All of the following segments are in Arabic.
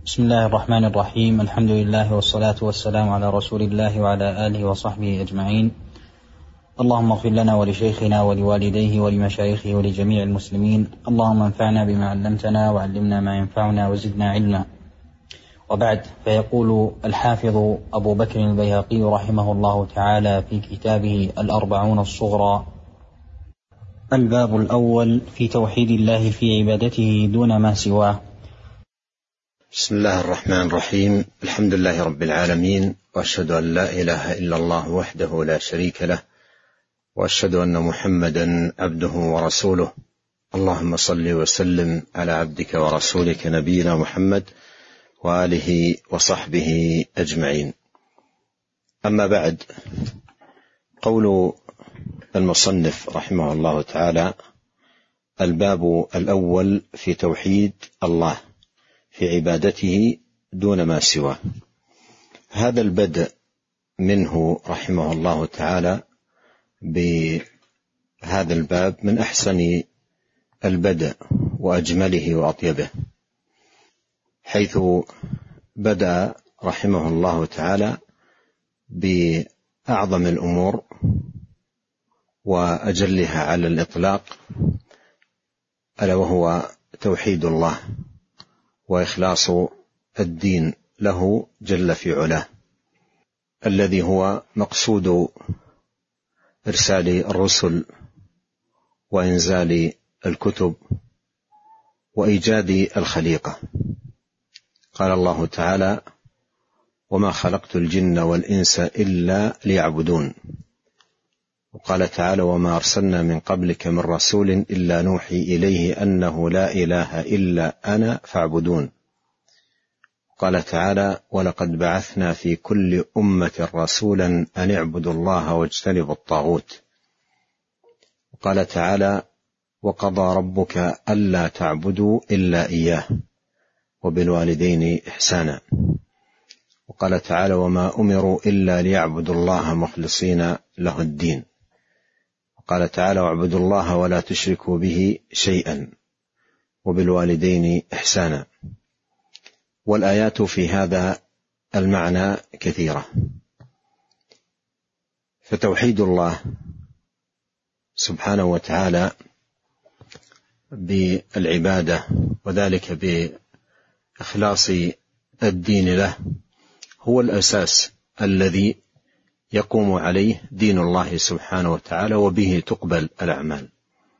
بسم الله الرحمن الرحيم. الحمد لله والصلاة والسلام على رسول الله وعلى آله وصحبه أجمعين. اللهم اغفر لنا ولشيخنا ولوالديه ولمشايخه ولجميع المسلمين. اللهم انفعنا بما علمتنا وعلمنا ما ينفعنا وزدنا علما. وبعد، فيقول الحافظ أبو بكر البيهقي رحمه الله تعالى في كتابه الأربعون الصغرى: الباب الأول في توحيد الله في عبادته دون ما سواه. بسم الله الرحمن الرحيم. الحمد لله رب العالمين، وأشهد أن لا إله إلا الله وحده لا شريك له، وأشهد أن محمدا عبده ورسوله. اللهم صل وسلم على عبدك ورسولك نبينا محمد وآله وصحبه أجمعين. أما بعد، قول المصنف رحمه الله تعالى: الباب الأول في توحيد الله في عبادته دون ما سواه. هذا البدء منه رحمه الله تعالى بهذا الباب من أحسن البدء وأجمله وأطيبه، حيث بدأ رحمه الله تعالى بأعظم الأمور وأجلها على الإطلاق، ألا وهو توحيد الله وإخلاص الدين له جل في علاه، الذي هو مقصود إرسال الرسل وإنزال الكتب وإيجاد الخليقة. قال الله تعالى: وما خلقت الجن والإنس إلا ليعبدون. وقال تعالى: وما أرسلنا من قبلك من رسول إلا نوحي إليه أنه لا إله إلا أنا فاعبدون. قال تعالى: ولقد بعثنا في كل أمة رسولا أن اعبدوا الله واجتنبوا الطاغوت. وقال تعالى: وقضى ربك ألا تعبدوا إلا إياه وبالوالدين إحسانا. وقال تعالى: وما أمروا إلا ليعبدوا الله مخلصين له الدين. قال تعالى: واعبدوا الله ولا تشركوا به شيئا وبالوالدين إحسانا. والآيات في هذا المعنى كثيرة. فتوحيد الله سبحانه وتعالى بالعبادة، وذلك بإخلاص الدين له، هو الأساس الذي يقوم عليه دين الله سبحانه وتعالى، وبه تقبل الأعمال.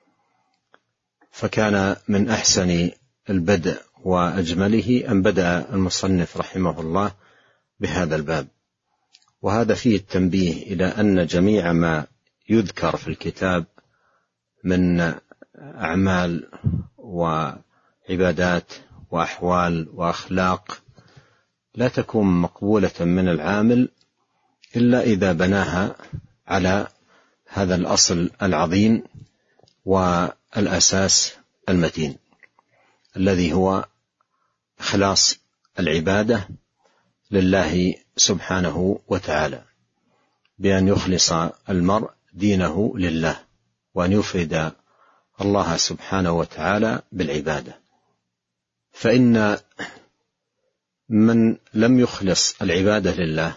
فكان من أحسن البدء وأجمله أن بدأ المصنف رحمه الله بهذا الباب. وهذا فيه التنبيه إلى أن جميع ما يذكر في الكتاب من أعمال وعبادات وأحوال وأخلاق لا تكون مقبولة من العامل إلا إذا بناها على هذا الأصل العظيم والأساس المتين، الذي هو إخلاص العبادة لله سبحانه وتعالى، بأن يخلص المرء دينه لله، وأن يفرد الله سبحانه وتعالى بالعبادة. فإن من لم يخلص العبادة لله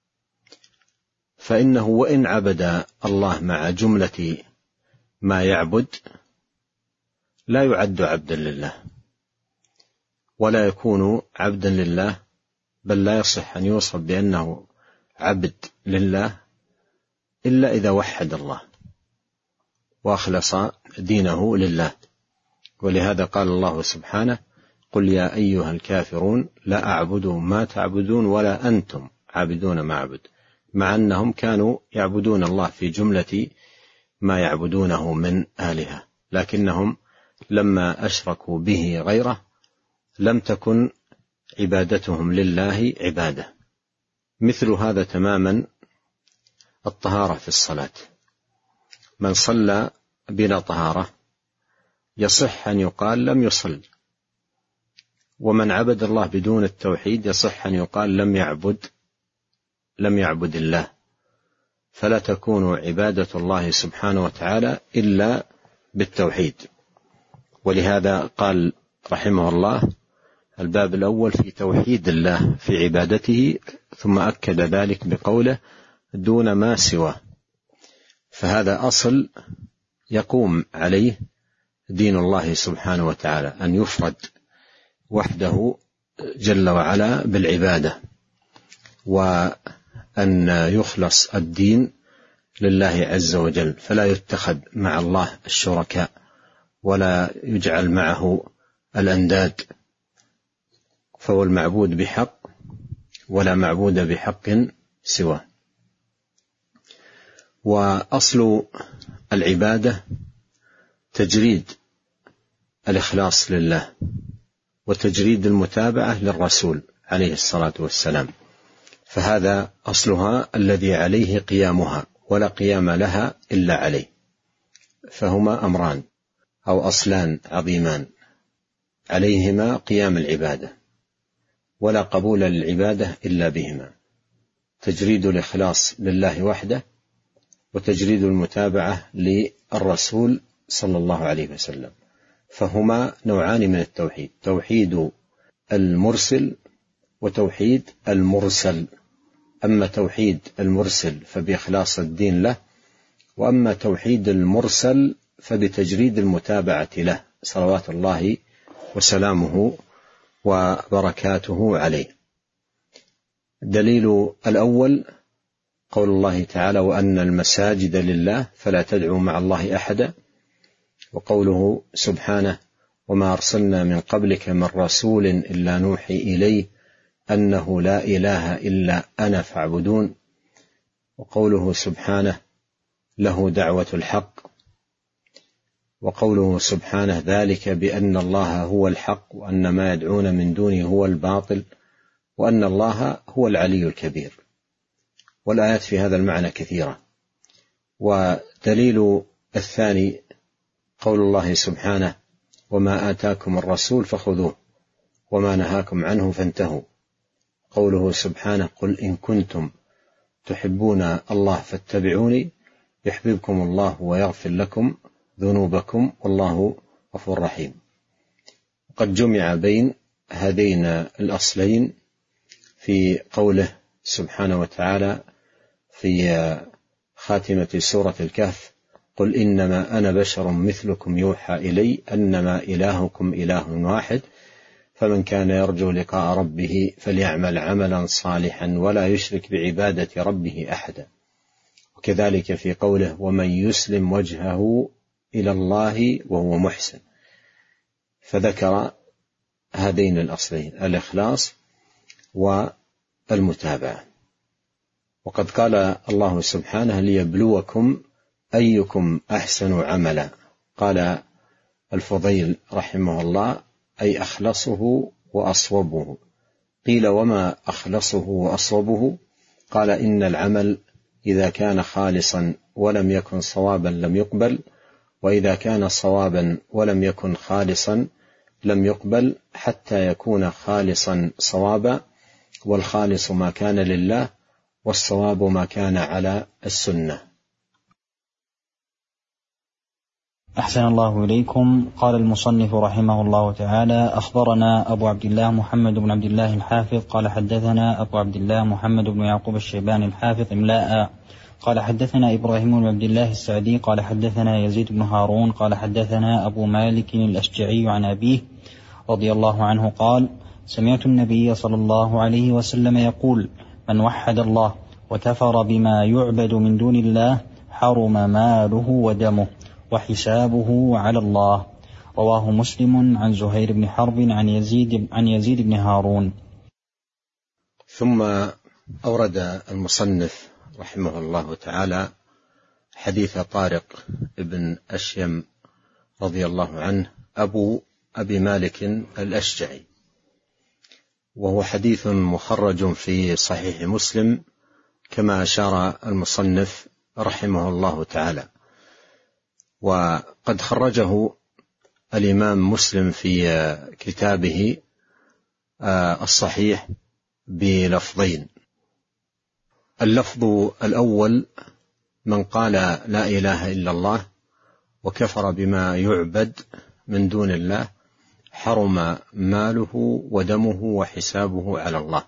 فإنه وإن عبد الله مع جملة ما يعبد لا يعد عبدا لله، ولا يكون عبدا لله، بل لا يصح أن يوصف بأنه عبد لله إلا إذا وحد الله وأخلص دينه لله. ولهذا قال الله سبحانه: قل يا أيها الكافرون لا أعبد ما تعبدون ولا أنتم عابدون ما أعبد، مع أنهم كانوا يعبدون الله في جملة ما يعبدونه من آلهة، لكنهم لما أشركوا به غيره لم تكن عبادتهم لله عبادة. مثل هذا تماما الطهارة في الصلاة. من صلى بلا طهارة يصح أن يقال لم يصل، ومن عبد الله بدون التوحيد يصح أن يقال لم يعبد الله. فلا تكون عبادة الله سبحانه وتعالى إلا بالتوحيد. ولهذا قال رحمه الله: الباب الأول في توحيد الله في عبادته، ثم أكد ذلك بقوله دون ما سواه. فهذا أصل يقوم عليه دين الله سبحانه وتعالى، أن يفرد وحده جل وعلا بالعبادة، وأن يخلص الدين لله عز وجل، فلا يتخذ مع الله الشركاء ولا يجعل معه الأنداد، فهو المعبود بحق ولا معبود بحق سواه. وأصل العبادة تجريد الإخلاص لله وتجريد المتابعة للرسول عليه الصلاة والسلام، فهذا أصلها الذي عليه قيامها، ولا قيام لها إلا عليه. فهما أمران أو أصلان عظيمان عليهما قيام العبادة، ولا قبول للعبادة إلا بهما: تجريد الإخلاص لله وحده، وتجريد المتابعة للرسول صلى الله عليه وسلم. فهما نوعان من التوحيد: توحيد المرسل وتوحيد المرسل. أما توحيد المرسل فبإخلاص الدين له، وأما توحيد المرسل فبتجريد المتابعة له صلوات الله وسلامه وبركاته عليه. الدليل الأول قول الله تعالى: وأن المساجد لله فلا تدعوا مع الله أحدا، وقوله سبحانه: وما أرسلنا من قبلك من رسول إلا نوحي إليه أنه لا إله إلا أنا فاعبدون، وقوله سبحانه: له دعوة الحق، وقوله سبحانه: ذلك بأن الله هو الحق وأن ما يدعون من دونه هو الباطل وأن الله هو العلي الكبير. والآيات في هذا المعنى كثيرة. ودليل الثاني قول الله سبحانه: وما آتاكم الرسول فخذوه وما نهاكم عنه فانتهوا، قوله سبحانه: قل إن كنتم تحبون الله فاتبعوني يحببكم الله ويغفر لكم ذنوبكم والله غفور رحيم. قد جمع بين هذين الأصلين في قوله سبحانه وتعالى في خاتمة سورة الكهف: قل إنما أنا بشر مثلكم يوحى إلي أنما إلهكم إله واحد فمن كان يرجو لقاء ربه فليعمل عملا صالحا ولا يشرك بعبادة ربه أحدا. وكذلك في قوله: ومن يسلم وجهه إلى الله وهو محسن، فذكر هذين الأصلين: الإخلاص والمتابعة. وقد قال الله سبحانه: ليبلوكم أيكم أحسن عملا. قال الفضيل رحمه الله: أي أخلصه وأصوبه. قيل: وما أخلصه وأصوبه؟ قال: إن العمل إذا كان خالصا ولم يكن صوابا لم يقبل، وإذا كان صوابا ولم يكن خالصا لم يقبل، حتى يكون خالصا صوابا، والخالص ما كان لله، والصواب ما كان على السنة. أحسن الله إليكم. قال المصنف رحمه الله تعالى: أخبرنا أبو عبد الله محمد بن عبد الله الحافظ قال حدثنا أبو عبد الله محمد بن يعقوب الشيباني الحافظ إملاء قال حدثنا إبراهيم بن عبد الله السعدي قال حدثنا يزيد بن هارون قال حدثنا أبو مالك الأشجعي عن أبيه رضي الله عنه قال: سمعت النبي صلى الله عليه وسلم يقول: من وحد الله وكفر بما يعبد من دون الله حرم ماله ودمه وحسابه على الله. رواه مسلم عن زهير بن حرب عن يزيد بن هارون. ثم أورد المصنف رحمه الله تعالى حديث طارق بن أشيم رضي الله عنه أبو أبي مالك الأشجعي، وهو حديث مخرج في صحيح مسلم كما أشار المصنف رحمه الله تعالى. وقد خرجه الإمام مسلم في كتابه الصحيح بلفظين: اللفظ الأول: من قال لا إله إلا الله وكفر بما يعبد من دون الله حرم ماله ودمه وحسابه على الله.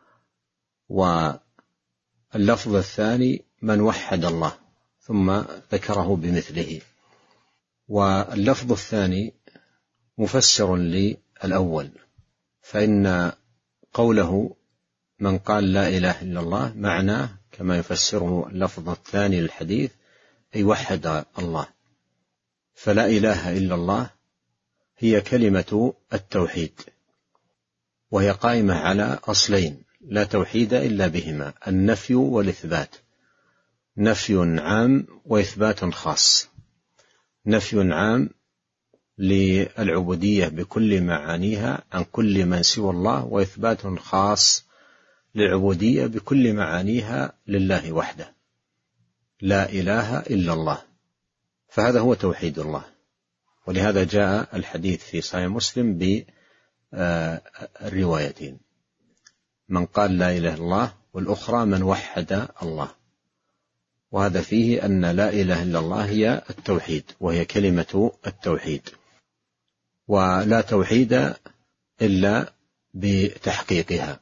واللفظ الثاني من وحد الله، ثم ذكره بمثله. واللفظ الثاني مفسر للأول، فإن قوله من قال لا إله إلا الله معناه كما يفسره اللفظ الثاني للحديث أي وحد الله. فلا إله إلا الله هي كلمة التوحيد، وهي قائمة على أصلين لا توحيد إلا بهما: النفي والإثبات. نفي عام وإثبات خاص. نفي عام للعبودية بكل معانيها عن كل من سوى الله، وإثبات خاص للعبودية بكل معانيها لله وحده، لا إله إلا الله. فهذا هو توحيد الله. ولهذا جاء الحديث في صحيح مسلم بالروايتين: من قال لا إله إلا الله، والأخرى من وحد الله. وهذا فيه أن لا إله إلا الله هي التوحيد، وهي كلمة التوحيد، ولا توحيد إلا بتحقيقها.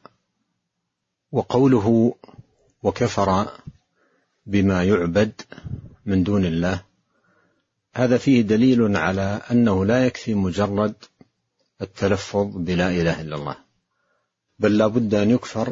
وقوله وكفر بما يعبد من دون الله، هذا فيه دليل على أنه لا يكفي مجرد التلفظ بلا إله إلا الله، بل لا بد أن يكفر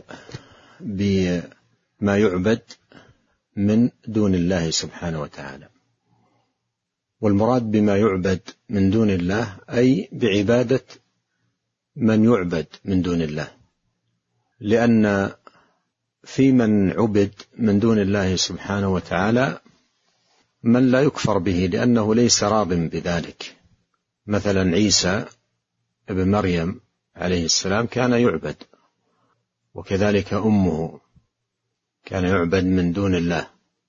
بما يعبد من دون الله سبحانه وتعالى. والمراد بما يعبد من دون الله أي بعبادة من يعبد من دون الله، لأن في من عبد من دون الله سبحانه وتعالى من لا يكفر به لأنه ليس راض بذلك. مثلا عيسى ابن مريم عليه السلام كان يعبد، وكذلك أمه كان يعبد من دون الله،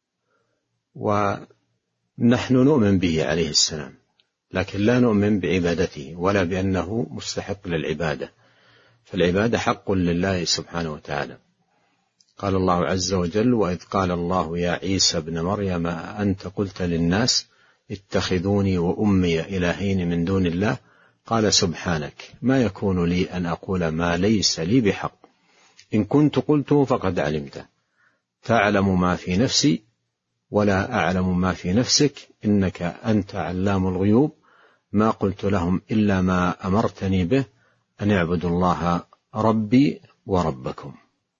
ونحن نؤمن به عليه السلام، لكن لا نؤمن بعبادته ولا بأنه مستحق للعبادة، فالعبادة حق لله سبحانه وتعالى. قال الله عز وجل: وإذ قال الله يا عيسى ابن مريم أنت قلت للناس اتخذوني وأمي إلهين من دون الله قال سبحانك ما يكون لي أن أقول ما ليس لي بحق، إن كنت قلته فقد علمته، تعلم ما في نفسي ولا أعلم ما في نفسك، إنك أنت علام الغيوب، ما قلت لهم إلا ما أمرتني به أن اعبدوا الله ربي وربكم.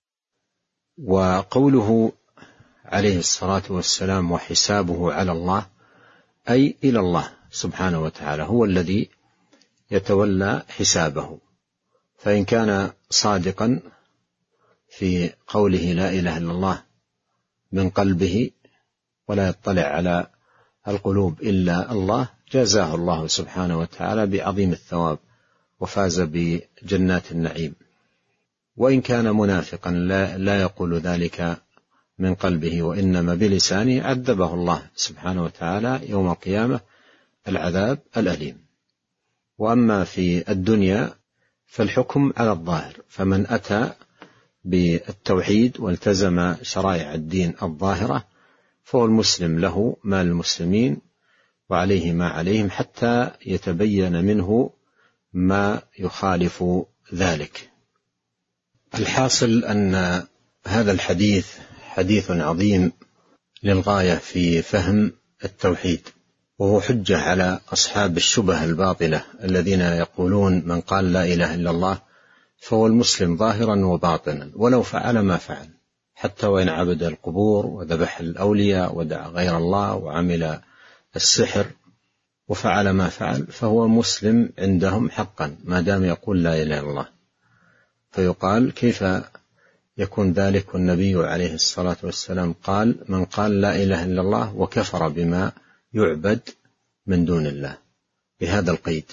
وقوله عليه الصلاة والسلام وحسابه على الله أي إلى الله سبحانه وتعالى، هو الذي يتولى حسابه. فإن كان صادقا في قوله لا إله إلا الله من قلبه ولا يطلع على القلوب إلا الله، جزاه الله سبحانه وتعالى بعظيم الثواب وفاز بجنات النعيم. وإن كان منافقا لا يقول ذلك من قلبه وإنما بلسانه، عذبه الله سبحانه وتعالى يوم القيامة العذاب الأليم. وأما في الدنيا فالحكم على الظاهر، فمن أتى بالتوحيد والتزم شرائع الدين الظاهرة فهو المسلم، له ما للمسلمين وعليه ما عليهم، حتى يتبين منه ما يخالف ذلك. الحاصل أن هذا الحديث حديث عظيم للغاية في فهم التوحيد، وهو حجة على أصحاب الشبه الباطلة الذين يقولون من قال لا إله إلا الله فهو المسلم ظاهرا وباطنا ولو فعل ما فعل، حتى وإن عبد القبور وذبح الأولياء ودعا غير الله وعمل السحر وفعل ما فعل فهو مسلم عندهم حقا ما دام يقول لا إله إلا الله. فيقال كيف يكون ذلك؟ والنبي عليه الصلاة والسلام قال من قال لا إله إلا الله وكفر بما يعبد من دون الله، بهذا القيد.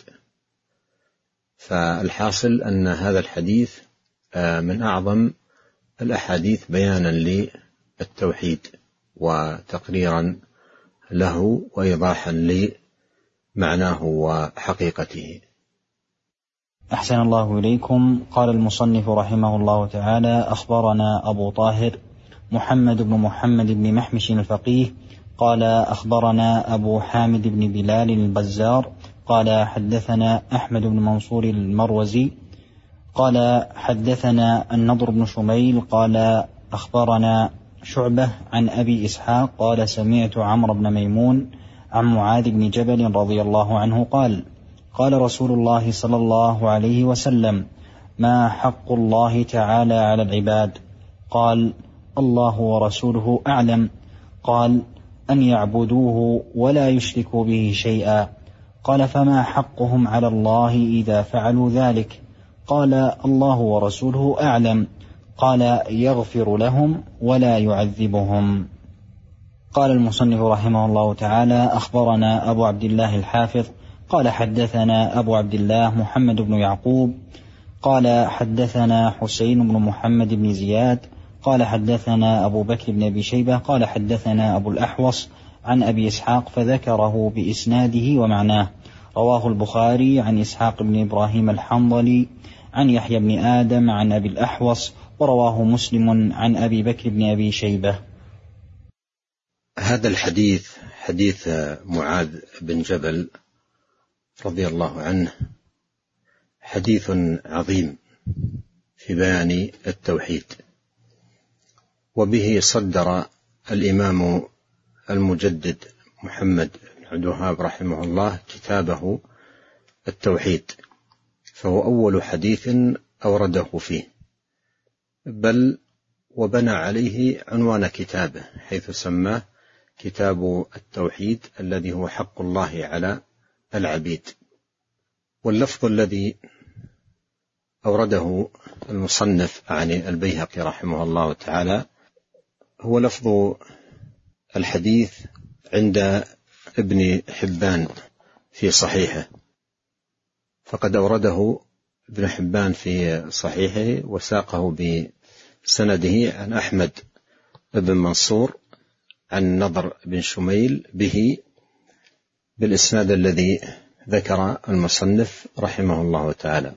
فالحاصل أن هذا الحديث من أعظم الأحاديث بيانا للتوحيد وتقريرا له وإيضاحا لمعناه وحقيقته. أحسن الله إليكم. قال المصنف رحمه الله تعالى: أخبرنا أبو طاهر محمد بن محمد بن محمش الفقيه قال أخبرنا أبو حامد بن بلال البزار قال حدثنا أحمد بن منصور المروزي قال حدثنا النضر بن شميل قال أخبرنا شعبة عن أبي إسحاق قال سمعت عمرو بن ميمون عن معاذ بن جبل رضي الله عنه قال قال رسول الله صلى الله عليه وسلم ما حق الله تعالى على العباد؟ قال الله ورسوله أعلم. قال أن يعبدوه ولا يشركوا به شيئا. قال فما حقهم على الله إذا فعلوا ذلك؟ قال الله ورسوله أعلم. قال يغفر لهم ولا يعذبهم. قال المصنف رحمه الله تعالى أخبرنا أبو عبد الله الحافظ قال حدثنا أبو عبد الله محمد بن يعقوب قال حدثنا حسين بن محمد بن زياد قال حدثنا أبو بكر بن أبي شيبة قال حدثنا أبو الأحوص عن أبي إسحاق فذكره بإسناده ومعناه. رواه البخاري عن إسحاق بن إبراهيم الحنظلي عن يحيى بن آدم عن أبي الأحوص، ورواه مسلم عن أبي بكر بن أبي شيبة. هذا الحديث حديث معاذ بن جبل رضي الله عنه حديث عظيم في بيان التوحيد، وبه صدر الإمام المجدد محمد بن عبد الوهاب رحمه الله كتابه التوحيد، فهو أول حديث أورده فيه، بل وبنى عليه عنوان كتابه حيث سماه كتاب التوحيد الذي هو حق الله على العبيد. واللفظ الذي أورده المصنف عن البيهقي رحمه الله تعالى هو لفظ الحديث عند ابن حبان في صحيحه، فقد أورده ابن حبان في صحيحه وساقه بسنده عن أحمد بن منصور عن نضر بن شميل به بالإسناد الذي ذكر المصنف رحمه الله تعالى.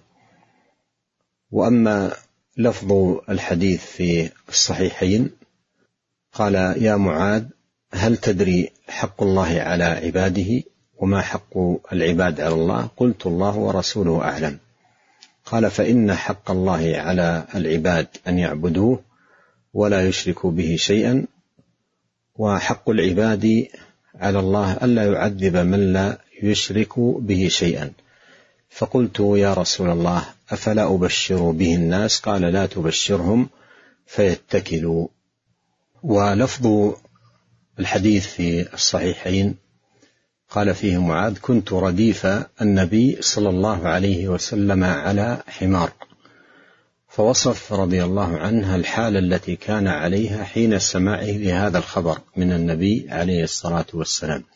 وأما لفظ الحديث في الصحيحين قال يا معاذ هل تدري حق الله على عباده وما حق العباد على الله؟ قلت الله ورسوله أعلم. قال فإن حق الله على العباد أن يعبدوه ولا يشركوا به شيئا، وحق العباد على الله ألا يعذب من لا يشرك به شيئا. فقلت يا رسول الله أفلا أبشر به الناس؟ قال لا تبشرهم فيتكلوا. ولفظ الحديث في الصحيحين قال فيه معاذ كنت رديف النبي صلى الله عليه وسلم على حمار، فوصف رضي الله عنه الحالة التي كان عليها حين سماعه لهذا الخبر من النبي عليه الصلاة والسلام،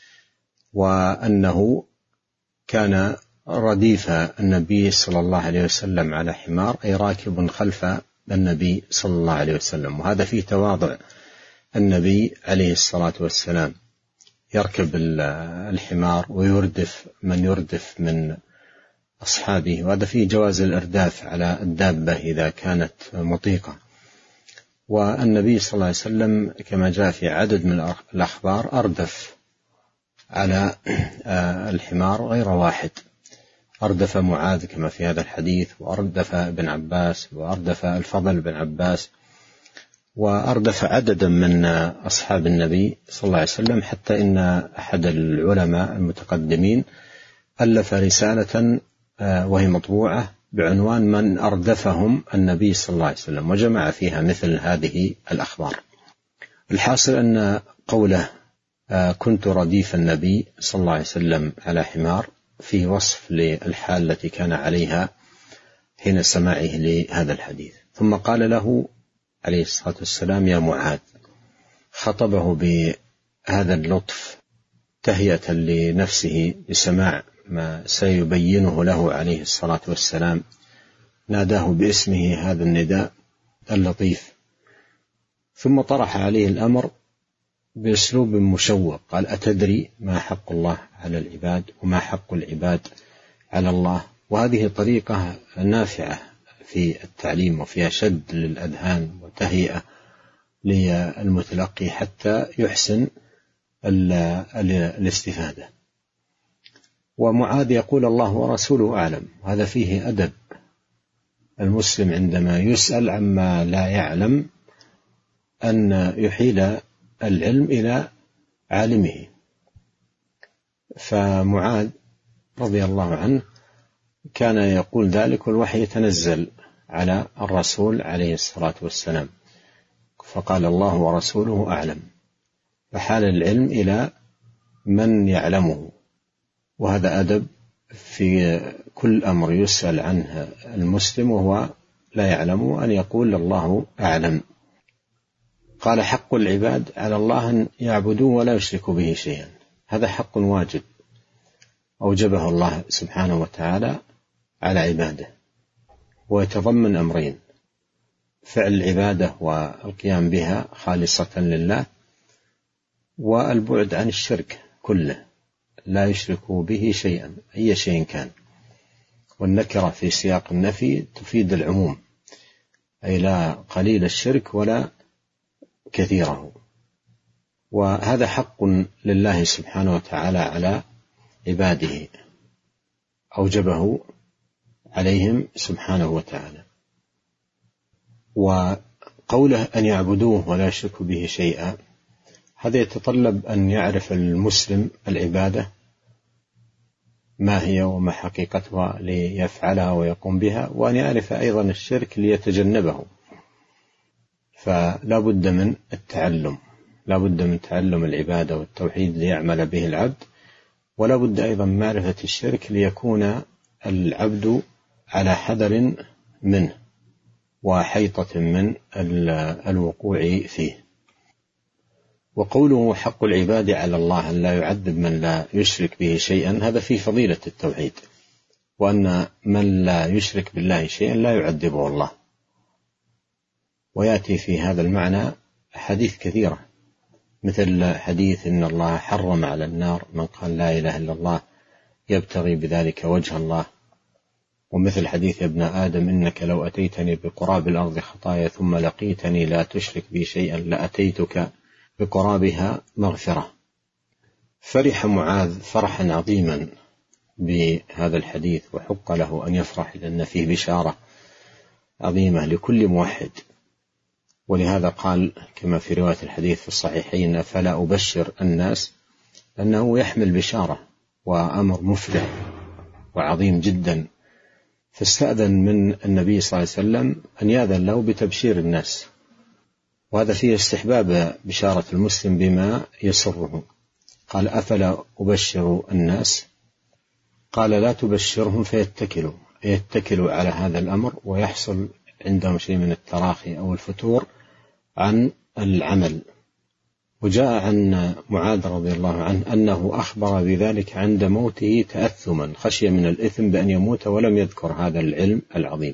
وأنه كان رديف النبي صلى الله عليه وسلم على حمار أي راكب خلف النبي صلى الله عليه وسلم. وهذا فيه تواضع النبي عليه الصلاة والسلام، يركب الحمار ويردف من يردف من أصحابه، وهذا فيه جواز الإرداف على الدابة إذا كانت مطيقة. والنبي صلى الله عليه وسلم كما جاء في عدد من الأخبار أردف على الحمار غير واحد، أردف معاذ كما في هذا الحديث، وأردف ابن عباس، وأردف الفضل بن عباس، وأردف عددا من أصحاب النبي صلى الله عليه وسلم، حتى إن أحد العلماء المتقدمين ألف رسالة وهي مطبوعة بعنوان من أردفهم النبي صلى الله عليه وسلم، وجمع فيها مثل هذه الأخبار. الحاصل أن قوله كنت رديف النبي صلى الله عليه وسلم على حمار فيه وصف للحال التي كان عليها حين سماعه لهذا الحديث. ثم قال له عليه الصلاة والسلام يا معاذ، خطبه بهذا اللطف تهيئة لنفسه بسماع ما سيبينه له عليه الصلاة والسلام، ناداه باسمه هذا النداء اللطيف، ثم طرح عليه الأمر بأسلوب مشوق، قال أتدري ما حق الله على العباد وما حق العباد على الله؟ وهذه طريقة نافعة في التعليم وفيها شد للأذهان وتهيئة للمتلقي حتى يحسن الاستفادة. ومعاذ يقول الله ورسوله أعلم. هذا فيه أدب المسلم عندما يسأل عما لا يعلم أن يحيل العلم إلى عالمه. فمعاذ رضي الله عنه كان يقول ذلك والوحي يتنزل على الرسول عليه الصلاة والسلام، فقال الله ورسوله أعلم، فحال العلم إلى من يعلمه. وهذا أدب في كل أمر يسأل عنه المسلم وهو لا يعلمه أن يقول الله أعلم. قال حق العباد على الله أن يعبدوه ولا يشركوا به شيئا. هذا حق واجب أوجبه الله سبحانه وتعالى على عباده، ويتضمن أمرين: فعل العبادة والقيام بها خالصة لله، والبعد عن الشرك كله، لا يشركوا به شيئا أي شيء كان. والنكرة في سياق النفي تفيد العموم، أي لا قليل الشرك ولا كثيره. وهذا حق لله سبحانه وتعالى على عباده أوجبه عليهم سبحانه وتعالى. وقوله أن يعبدوه ولا يشركوا به شيئا، هذا يتطلب أن يعرف المسلم العبادة ما هي وما حقيقتها ليفعلها ويقوم بها، وأن يعرف أيضا الشرك ليتجنبه. فلا بد من التعلم، لا بد من تعلم العبادة والتوحيد ليعمل به العبد، ولا بد أيضا من معرفة الشرك ليكون العبد على حذر منه وحيطة من الوقوع فيه. وقوله حق العباد على الله أن لا يعذب من لا يشرك به شيئا، هذا فيه فضيلة التوحيد، وأن من لا يشرك بالله شيئا لا يعذبه الله. ويأتي في هذا المعنى حديث كثيرة، مثل حديث إن الله حرم على النار من قال لا إله إلا الله يبتغي بذلك وجه الله، ومثل حديث ابن آدم إنك لو أتيتني بقراب الأرض خطايا ثم لقيتني لا تشرك بي شيئا لأتيتك بقرابها مغفرة. فرح معاذ فرحا عظيما بهذا الحديث، وحق له أن يفرح لأن فيه بشارة عظيمة لكل موحد. ولهذا قال كما في رواية الحديث في الصحيحين: فلا أبشر الناس، أنه يحمل بشارة وأمر مفرح وعظيم جدا. فاستأذن من النبي صلى الله عليه وسلم أن يأذن له بتبشير الناس، وهذا فيه استحباب بشارة المسلم بما يسره. قال: أفلا أبشر الناس؟ قال: لا تبشرهم فيتكلوا على هذا الأمر ويحصل عندهم شيء من التراخي أو الفتور عن العمل. وجاء عن معاذ رضي الله عنه أنه أخبر بذلك عند موته تأثما، خشي من الإثم بأن يموت ولم يذكر هذا العلم العظيم.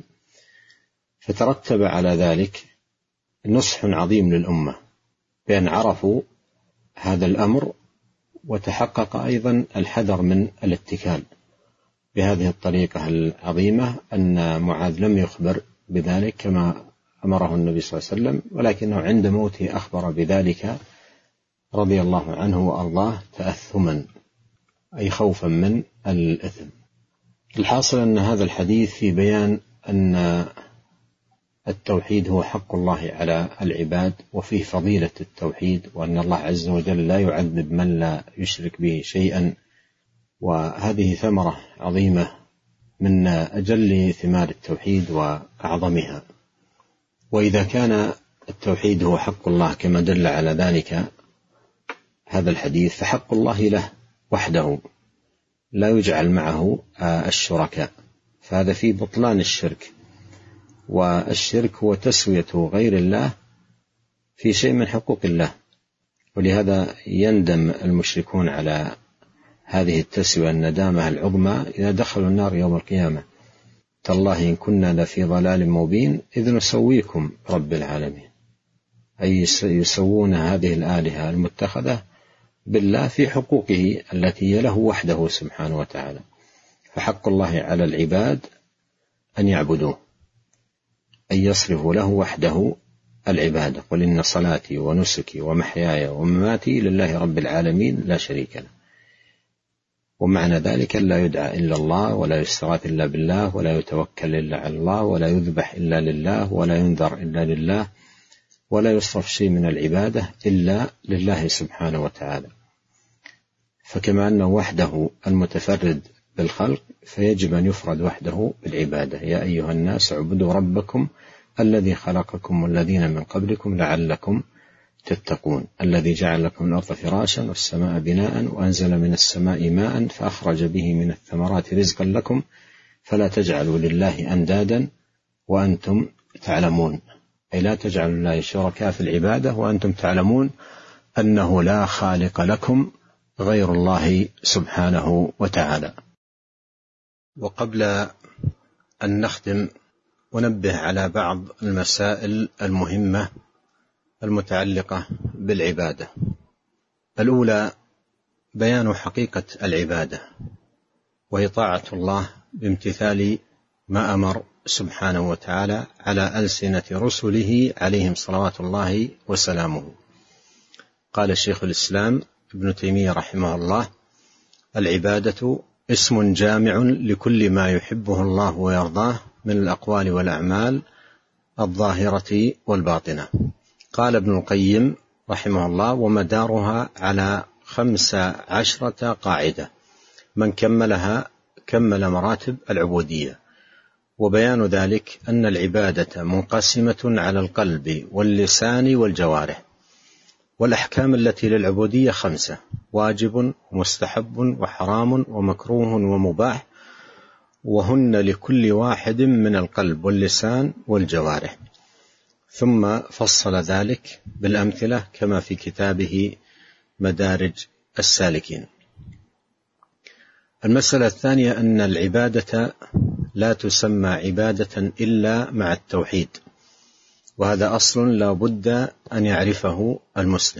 فترتب على ذلك نصح عظيم للأمة بأن عرفوا هذا الأمر، وتحقق أيضا الحذر من الاتكال بهذه الطريقة العظيمة، أن معاذ لم يخبر بذلك كما أمره النبي صلى الله عليه وسلم، ولكنه عند موته أخبر بذلك رضي الله عنه وأرضاه تأثما، أي خوفا من الإثم. الحاصل أن هذا الحديث في بيان أن التوحيد هو حق الله على العباد، وفيه فضيلة التوحيد، وأن الله عز وجل لا يعذب من لا يشرك به شيئا. وهذه ثمرة عظيمة من أجل ثمار التوحيد وأعظمها. وإذا كان التوحيد هو حق الله كما دل على ذلك هذا الحديث، فحق الله له وحده لا يجعل معه الشركاء، فهذا فيه بطلان الشرك. والشرك هو تسوية غير الله في شيء من حقوق الله، ولهذا يندم المشركون على هذه التسوية الندامة العظمى إذا دخلوا النار يوم القيامة: تالله إن كنا لفي ضلال مبين إذ نسويكم رب العالمين. أي يسوون هذه الآلهة المتخذة بالله في حقوقه التي هي له وحده سبحانه وتعالى. فحق الله على العباد أن يعبدوه، أن يصرفوا له وحده العبادة. قل إن صلاتي ونسكي ومحياي ومماتي لله رب العالمين لا شريك له. ومعنى ذلك لا يدعى إلا الله، ولا يستغاث إلا بالله، ولا يتوكل إلا على الله، ولا يذبح إلا لله، ولا ينذر إلا لله، ولا يصرف شيء من العبادة إلا لله سبحانه وتعالى. فكما أنه وحده المتفرد بالخلق، فيجب أن يفرد وحده بالعبادة. يا أيها الناس اعبدوا ربكم الذي خلقكم والذين من قبلكم لعلكم تتقون، الذي جعل لكم الأرض فراشا والسماء بناء وأنزل من السماء ماء فأخرج به من الثمرات رزقا لكم فلا تجعلوا لله أندادا وأنتم تعلمون، أي لا تجعلوا لله شركاء في العبادة وأنتم تعلمون أنه لا خالق لكم غير الله سبحانه وتعالى. وقبل أن نختم ونبه على بعض المسائل المهمة المتعلقة بالعبادة. الأولى بيان حقيقة العبادة، وهي طاعة الله بامتثال ما أمر سبحانه وتعالى على ألسنة رسله عليهم صلوات الله وسلامه. قال الشيخ الإسلام ابن تيمية رحمه الله: العبادة اسم جامع لكل ما يحبه الله ويرضاه من الأقوال والأعمال الظاهرة والباطنة. قال ابن القيم رحمه الله: ومدارها على 15 قاعدة، من كملها كمل مراتب العبودية. وبيان ذلك أن العبادة منقسمة على القلب واللسان والجوارح، والأحكام التي للعبودية 5: واجب ومستحب وحرام ومكروه ومباح، وهن لكل واحد من القلب واللسان والجوارح. ثم فصل ذلك بالأمثلة كما في كتابه مدارج السالكين. المسألة الثانية أن العبادة لا تسمى عبادة إلا مع التوحيد، وهذا أصل لا بد أن يعرفه المسلم.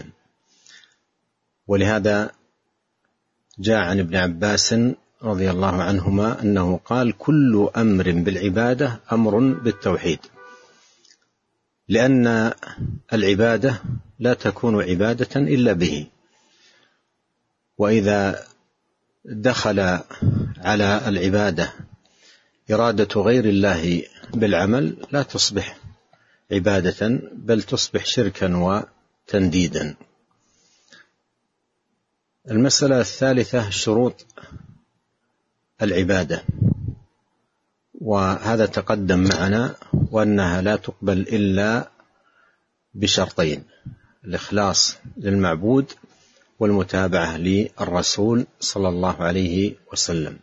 ولهذا جاء عن ابن عباس رضي الله عنهما أنه قال: كل أمر بالعبادة أمر بالتوحيد، لأن العبادة لا تكون عبادة إلا به، وإذا دخل على العبادة إرادة غير الله بالعمل لا تصبح عبادة، بل تصبح شركا وتنديدا. المسألة الثالثة شروط العبادة، وهذا تقدم معنا، وأنها لا تقبل إلا بشرطين: الإخلاص للمعبود والمتابعة للرسول صلى الله عليه وسلم.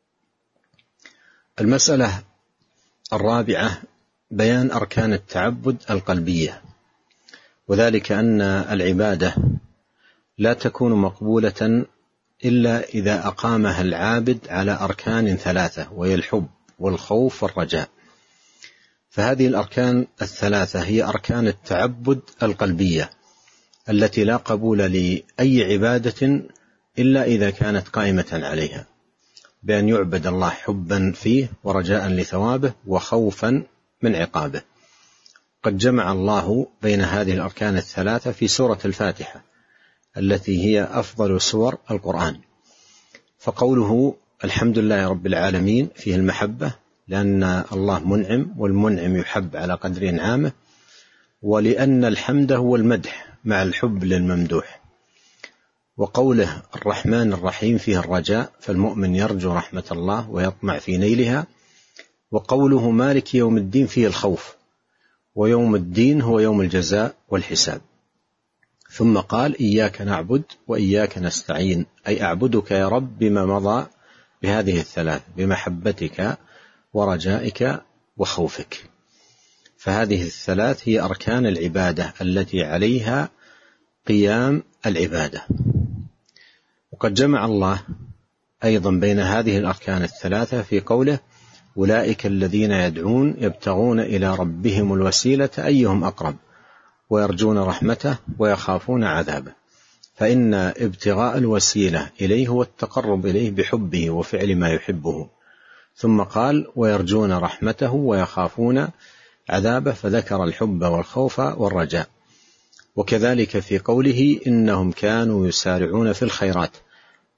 المسألة الرابعة بيان أركان التعبد القلبية، وذلك أن العبادة لا تكون مقبولة إلا إذا أقامها العابد على أركان 3، وهي الحب والخوف والرجاء. فهذه الأركان 3 هي أركان التعبد القلبية التي لا قبول لأي عبادة إلا إذا كانت قائمة عليها، بأن يعبد الله حبا فيه ورجاء لثوابه وخوفا من عقابه. قد جمع الله بين هذه الأركان 3 في سورة الفاتحة التي هي أفضل سور القرآن. فقوله الحمد لله رب العالمين فيه المحبة، لأن الله منعم، والمنعم يحب على قدر إنعامه، ولأن الحمد هو المدح مع الحب للممدوح. وقوله الرحمن الرحيم فيه الرجاء، فالمؤمن يرجو رحمة الله ويطمع في نيلها. وقوله مالك يوم الدين فيه الخوف، ويوم الدين هو يوم الجزاء والحساب. ثم قال إياك نعبد وإياك نستعين، أي أعبدك يا رب بما مضى بهذه 3: بمحبتك ورجائك وخوفك. فهذه 3 هي أركان العبادة التي عليها قيام العبادة. وقد جمع الله أيضا بين هذه الأركان 3 في قوله أولئك الذين يدعون يبتغون إلى ربهم الوسيلة أيهم أقرب ويرجون رحمته ويخافون عذابه. فإن ابتغاء الوسيلة إليه هو التقرب إليه بحبه وفعل ما يحبه. ثم قال ويرجون رحمته ويخافون عذابه، فذكر الحب والخوف والرجاء. وكذلك في قوله إنهم كانوا يسارعون في الخيرات،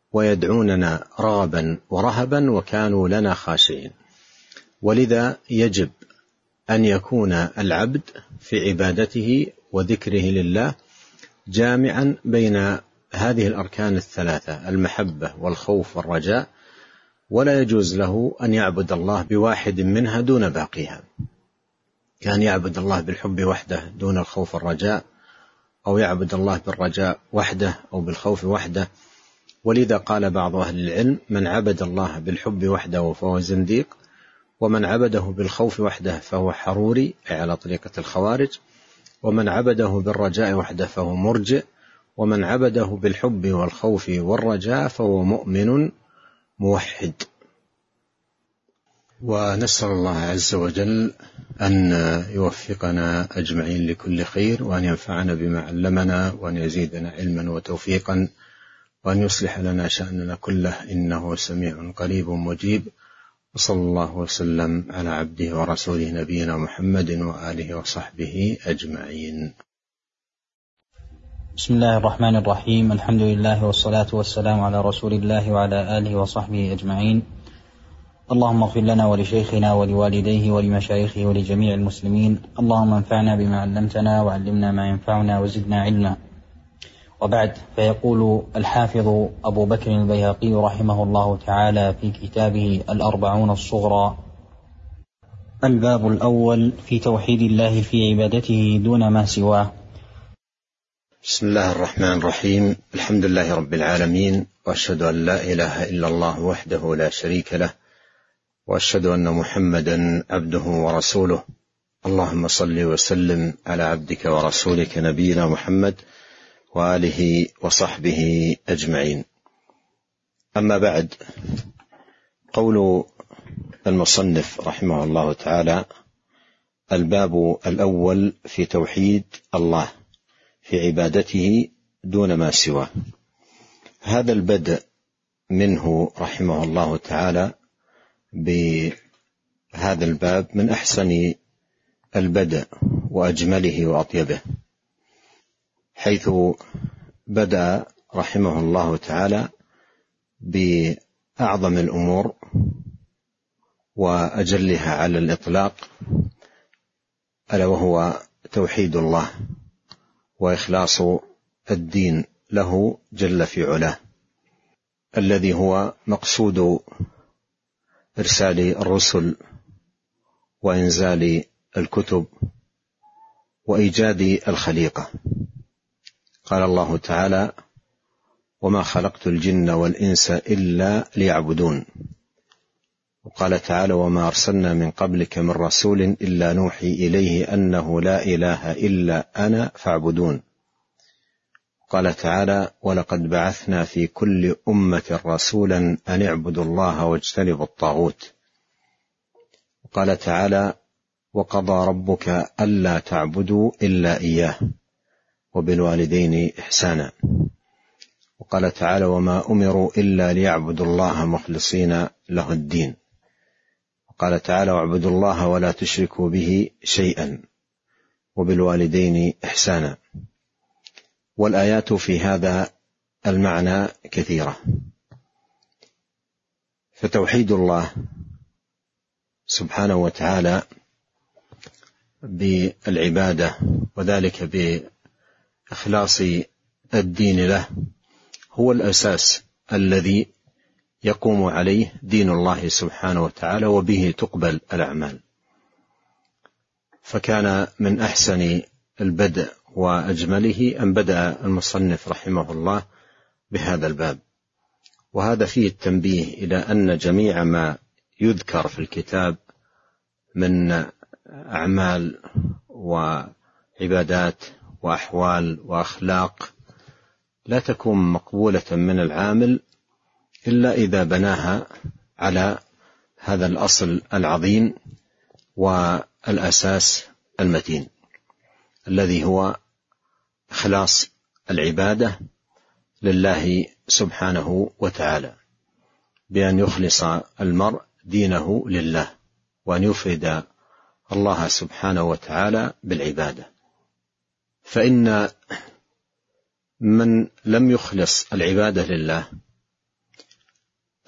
ويدعوننا رغبا ورهبا وكانوا لنا خاشعين. ولذا يجب أن يكون العبد في عبادته وذكره لله جامعا بين هذه الأركان الثلاثة: المحبة والخوف والرجاء، ولا يجوز له أن يعبد الله بواحد منها دون باقيها، كان يعبد الله بالحب وحده دون الخوف والرجاء، أو يعبد الله بالرجاء وحده أو بالخوف وحده. ولذا قال بعض أهل العلم: من عبد الله بالحب وحده فهو زنديق، ومن عبده بالخوف وحده فهو حروري، أي على طريقة الخوارج، ومن عبده بالرجاء وحده فهو مرجئ، ومن عبده بالحب والخوف والرجاء فهو مؤمن موحد. ونسأل الله عز وجل أن يوفقنا أجمعين لكل خير، وأن ينفعنا بما علمنا، وأن يزيدنا علما وتوفيقا، وأن يصلح لنا شأننا كله، إنه سميع قريب مجيب. وصلى الله وسلم على عبده ورسوله نبينا محمد وآله وصحبه أجمعين. بسم الله الرحمن الرحيم. الحمد لله والصلاة والسلام على رسول الله وعلى آله وصحبه أجمعين. اللهم اغفر لنا ولشيخنا ولوالديه ولمشايخه ولجميع المسلمين. اللهم انفعنا بما علمتنا وعلمنا ما ينفعنا وزدنا علما. وبعد، فيقول الحافظ أبو بكر البيهقي رحمه الله تعالى في كتابه الأربعون الصغرى: الباب الأول في توحيد الله في عبادته دون ما سواه. بسم الله الرحمن الرحيم. الحمد لله رب العالمين، وأشهد أن لا إله إلا الله وحده لا شريك له، وأشهد أن محمدا عبده ورسوله. اللهم صل وسلم على عبدك ورسولك نبينا محمد وآله وصحبه أجمعين. أما بعد، قول المصنف رحمه الله تعالى: الباب الأول في توحيد الله في عبادته دون ما سواه. هذا البدء منه رحمه الله تعالى بهذا الباب من أحسن البدء وأجمله وأطيبه، حيث بدأ رحمه الله تعالى بأعظم الأمور وأجلها على الإطلاق، ألا وهو توحيد الله وإخلاص الدين له جل في علاه، الذي هو مقصود إرسال الرسل وإنزال الكتب وإيجاد الخليقة. قال الله تعالى: وما خلقت الجن والإنس إلا ليعبدون. وقال تعالى: وما أرسلنا من قبلك من رسول إلا نوحي إليه أنه لا إله إلا أنا فاعبدون. قال تعالى: ولقد بعثنا في كل أمة رسولا أن اعبدوا الله واجتنبوا الطاغوت. وقال تعالى: وقضى ربك ألا تعبدوا إلا إياه وبالوالدين إحسانا. وقال تعالى: وما أمروا إلا ليعبدوا الله مخلصين له الدين. وقال تعالى: واعبدوا الله ولا تشركوا به شيئا وبالوالدين إحسانا. والآيات في هذا المعنى كثيرة. فتوحيد الله سبحانه وتعالى بالعبادة، وذلك بإخلاص الدين له، هو الأساس الذي يقوم عليه دين الله سبحانه وتعالى، وبه تقبل الأعمال. فكان من أحسن البدء وأجمله أن بدأ المصنف رحمه الله بهذا الباب. وهذا فيه التنبيه إلى أن جميع ما يذكر في الكتاب من أعمال وعبادات وأحوال وأخلاق لا تكون مقبولة من العامل إلا إذا بناها على هذا الأصل العظيم والأساس المتين، الذي هو إخلاص العبادة لله سبحانه وتعالى، بأن يخلص المرء دينه لله، وأن يفرد الله سبحانه وتعالى بالعبادة. فإن من لم يخلص العبادة لله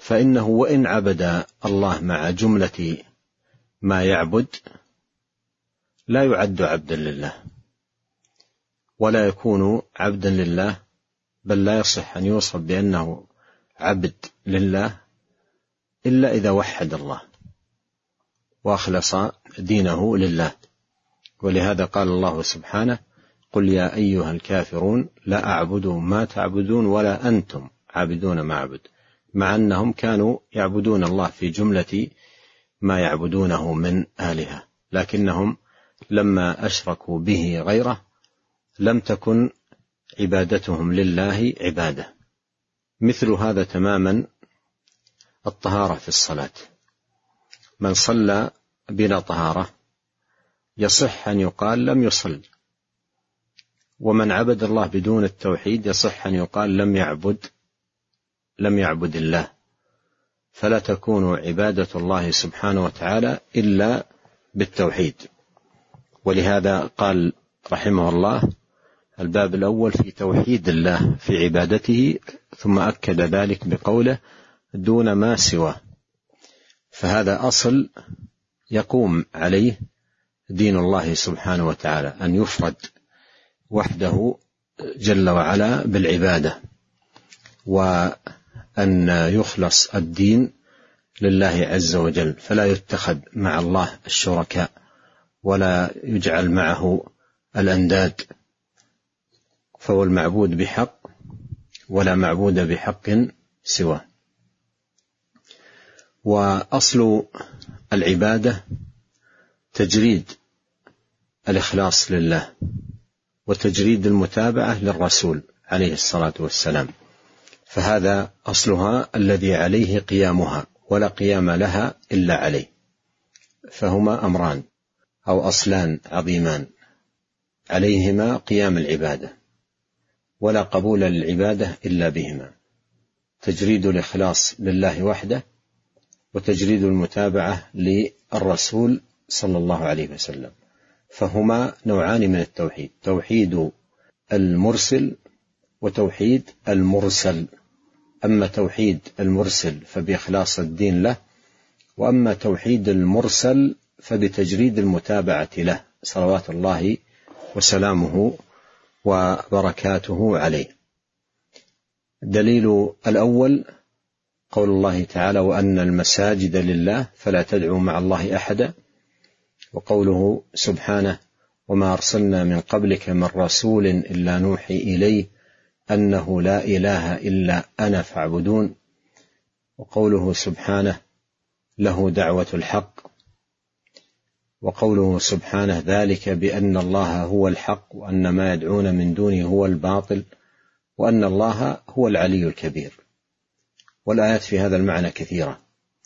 فإنه وإن عبد الله مع جملة ما يعبد لا يعد عبدا لله، ولا يكون عبدا لله، بل لا يصح أن يوصف بأنه عبد لله إلا إذا وحد الله وأخلص دينه لله. ولهذا قال الله سبحانه: قل يا أيها الكافرون لا أعبد ما تعبدون ولا أنتم عابدون ما أعبد، مع أنهم كانوا يعبدون الله في جملة ما يعبدونه من آلهة، لكنهم لما أشركوا به غيره لم تكن عبادتهم لله عبادة. مثل هذا تماما الطهارة في الصلاة، من صلى بلا طهارة يصح أن يقال لم يصل، ومن عبد الله بدون التوحيد يصح أن يقال لم يعبد الله، فلا تكون عبادة الله سبحانه وتعالى إلا بالتوحيد. ولهذا قال رحمه الله الباب الأول في توحيد الله في عبادته، ثم أكد ذلك بقوله: دون ما سواه. فهذا أصل يقوم عليه دين الله سبحانه وتعالى، أن يفرد وحده جل وعلا بالعبادة، وأن يخلص الدين لله عز وجل، فلا يتخذ مع الله الشركاء ولا يجعل معه الأنداد، فهو المعبود بحق ولا معبود بحق سواه. وأصل العبادة تجريد الإخلاص لله وتجريد المتابعة للرسول عليه الصلاة والسلام، فهذا أصلها الذي عليه قيامها، ولا قيام لها إلا عليه. فهما أمران أو أصلان عظيمان عليهما قيام العبادة، ولا قبول للعبادة إلا بهما: تجريد الإخلاص لله وحده، وتجريد المتابعة للرسول صلى الله عليه وسلم. فهما نوعان من التوحيد: توحيد المرسل وتوحيد المرسل. أما توحيد المرسل فبإخلاص الدين له، وأما توحيد المرسل فبتجريد المتابعة له صلوات الله وسلامه وبركاته عليه. الدليل الأول قول الله تعالى: وأن المساجد لله فلا تدعوا مع الله أحدا، وقوله سبحانه: وما أرسلنا من قبلك من رسول إلا نوحي إليه أنه لا إله إلا أنا فاعبدون، وقوله سبحانه: له دعوة الحق، وقوله سبحانه: ذلك بأن الله هو الحق وأن ما يدعون من دونه هو الباطل وأن الله هو العلي الكبير. والآيات في هذا المعنى كثيرة.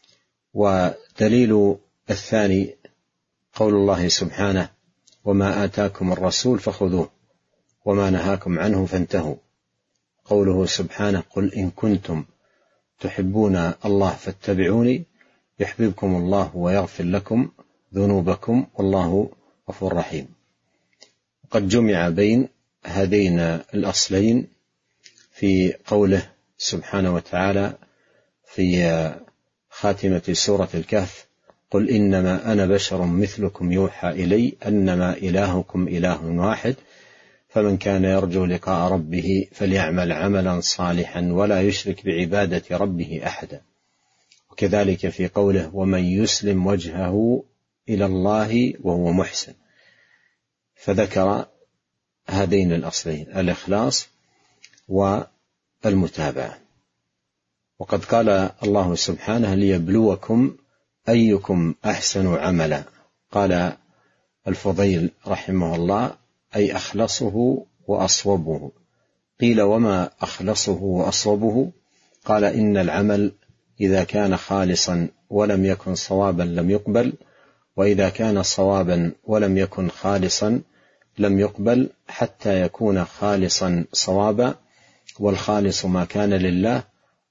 ودليل الثاني قول الله سبحانه: وما آتاكم الرسول فخذوه وما نهاكم عنه فانتهوا، قوله سبحانه: قل إن كنتم تحبون الله فاتبعوني يحببكم الله ويغفر لكم ذنوبكم والله غفور رحيم. قد جمع بين هذين الأصلين في قوله سبحانه وتعالى في خاتمة سورة الكهف: قل إنما أنا بشر مثلكم يوحى إلي أنما إلهكم إله واحد فمن كان يرجو لقاء ربه فليعمل عملا صالحا ولا يشرك بعبادة ربه أحدا. وكذلك في قوله: ومن يسلم وجهه إلى الله وهو محسن، فذكر هذين الأصلين: الإخلاص والمتابعة. وقد قال الله سبحانه: ليبلوكم أيكم أحسن عملا. قال الفضيل رحمه الله: أي أخلصه وأصوبه. قيل: وما أخلصه وأصوبه؟ قال: إن العمل إذا كان خالصا ولم يكن صوابا لم يقبل، وإذا كان صوابا ولم يكن خالصا لم يقبل، حتى يكون خالصا صوابا، والخالص ما كان لله،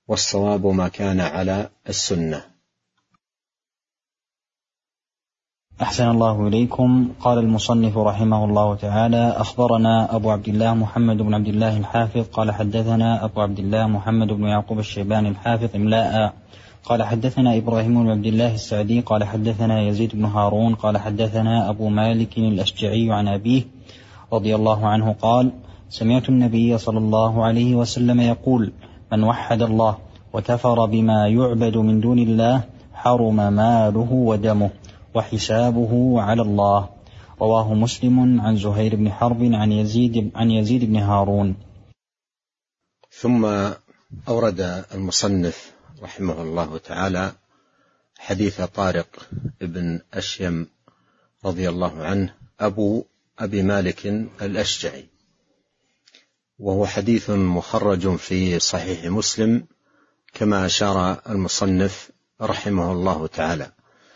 والصواب ما كان على السنة. أحسن الله إليكم. قال المصنف رحمه الله تعالى: أخبرنا أبو عبد الله محمد بن عبد الله الحافظ قال حدثنا أبو عبد الله محمد بن يعقوب الشيباني الحافظ إملاء قال حدثنا إبراهيم بن عبد الله السعدي قال حدثنا يزيد بن هارون قال حدثنا أبو مالك الأشجعي عن أبيه رضي الله عنه قال: سمعت النبي صلى الله عليه وسلم يقول: من وحد الله وكفر بما يعبد من دون الله حرم ماله ودمه وحسابه على الله. رواه مسلم عن زهير بن حرب عن يزيد بن هارون. ثم أورد المصنف رحمه الله تعالى حديث طارق بن أشيم رضي الله عنه أبي مالك الأشجعي، وهو حديث مخرج في صحيح مسلم كما أشار المصنف رحمه الله تعالى،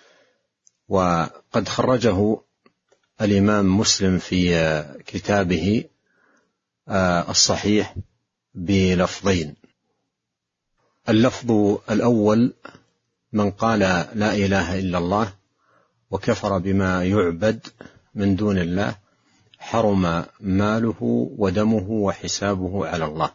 وقد خرجه الإمام مسلم في كتابه الصحيح بلفظين. اللفظ الأول: من قال لا إله إلا الله وكفر بما يعبد من دون الله حرم ماله ودمه وحسابه على الله.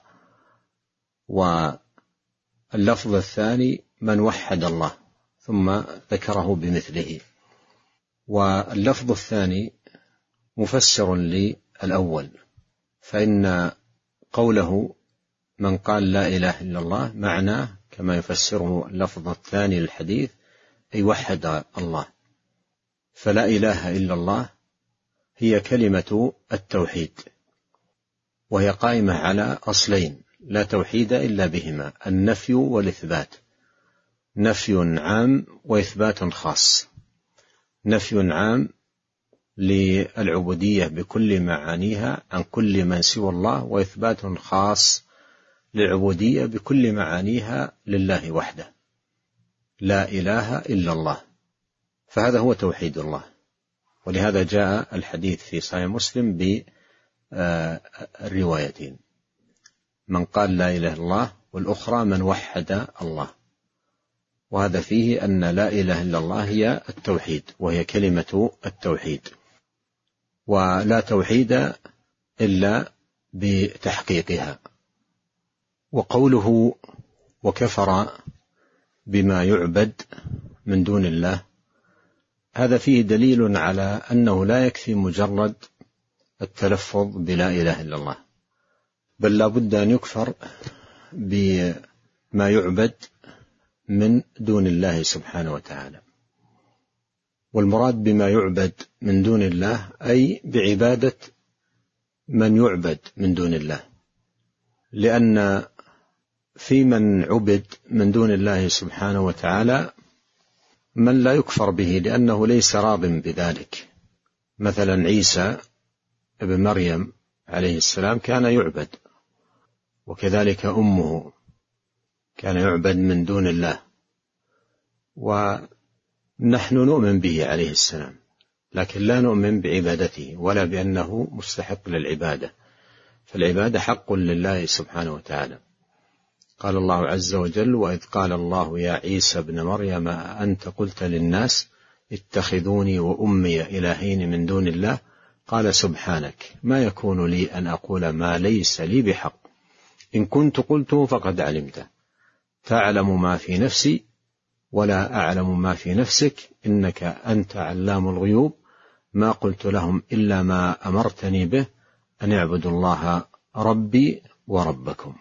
واللفظ الثاني: من وحد الله، ثم ذكره بمثله. واللفظ الثاني مفسر للأول، فإن قوله من قال لا إله إلا الله معناه كما يفسره اللفظ الثاني للحديث أي وحد الله. فلا إله إلا الله هي كلمة التوحيد، وهي قائمة على أصلين لا توحيد إلا بهما: النفي والإثبات. نفي عام وإثبات خاص. نفي عام للعبودية بكل معانيها عن كل من سوى الله، وإثبات خاص للعبودية بكل معانيها لله وحده، لا إله إلا الله. فهذا هو توحيد الله، ولهذا جاء الحديث في صحيح مسلم بالروايتين: من قال لا إله إلا الله، والأخرى من وحد الله. وهذا فيه أن لا إله إلا الله هي التوحيد، وهي كلمة التوحيد، ولا توحيد إلا بتحقيقها. وقوله وكفر بما يعبد من دون الله، هذا فيه دليل على أنه لا يكفي مجرد التلفظ بلا إله إلا الله، بل لا بد أن يكفر بما يعبد من دون الله سبحانه وتعالى. والمراد بما يعبد من دون الله أي بعبادة من يعبد من دون الله، لأن في من عبد من دون الله سبحانه وتعالى من لا يكفر به لأنه ليس راض بذلك. مثلا عيسى ابن مريم عليه السلام كان يعبد، وكذلك أمه كان يعبد من دون الله، ونحن نؤمن به عليه السلام، لكن لا نؤمن بعبادته ولا بأنه مستحق للعبادة، فالعبادة حق لله سبحانه وتعالى. قال الله عز وجل: وإذ قال الله يا عيسى ابن مريم أنت قلت للناس اتخذوني وأمي إلهين من دون الله قال سبحانك ما يكون لي أن أقول ما ليس لي بحق إن كنت قلته فقد علمته تعلم ما في نفسي ولا أعلم ما في نفسك إنك أنت علام الغيوب ما قلت لهم إلا ما أمرتني به أن اعبدوا الله ربي وربكم.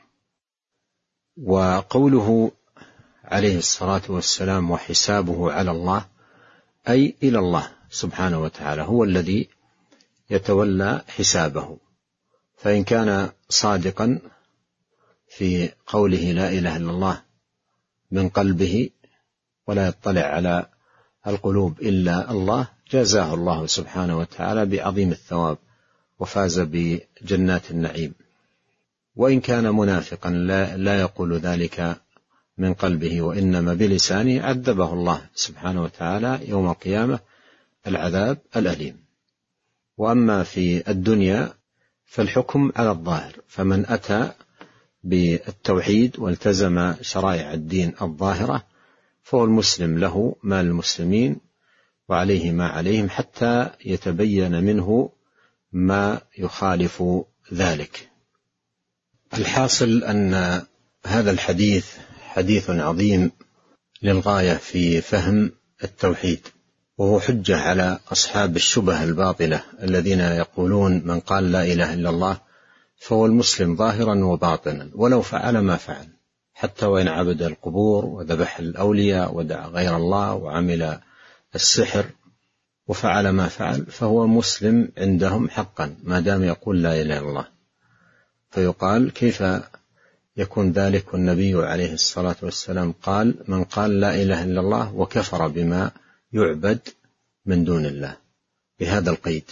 وقوله عليه الصلاة والسلام وحسابه على الله أي إلى الله سبحانه وتعالى، هو الذي يتولى حسابه. فإن كان صادقا في قوله لا إله إلا الله من قلبه ولا يطلع على القلوب إلا الله جزاه الله سبحانه وتعالى بعظيم الثواب وفاز بجنات النعيم. وإن كان منافقا لا يقول ذلك من قلبه وإنما بلسانه عذبه الله سبحانه وتعالى يوم القيامة العذاب الأليم. وأما في الدنيا فالحكم على الظاهر، فمن أتى بالتوحيد والتزم شرائع الدين الظاهرة فهو المسلم له مال المسلمين وعليه ما عليهم حتى يتبين منه ما يخالف ذلك. الحاصل أن هذا الحديث حديث عظيم للغاية في فهم التوحيد، وهو حجة على أصحاب الشبه الباطلة الذين يقولون من قال لا إله إلا الله فهو المسلم ظاهرا وباطنا ولو فعل ما فعل، حتى وإن عبد القبور وذبح الأولياء ودعا غير الله وعمل السحر وفعل ما فعل فهو مسلم عندهم حقا ما دام يقول لا إله إلا الله. فيقال كيف يكون ذلك؟ والنبي عليه الصلاة والسلام قال من قال لا إله إلا الله وكفر بما يعبد من دون الله، بهذا القيد.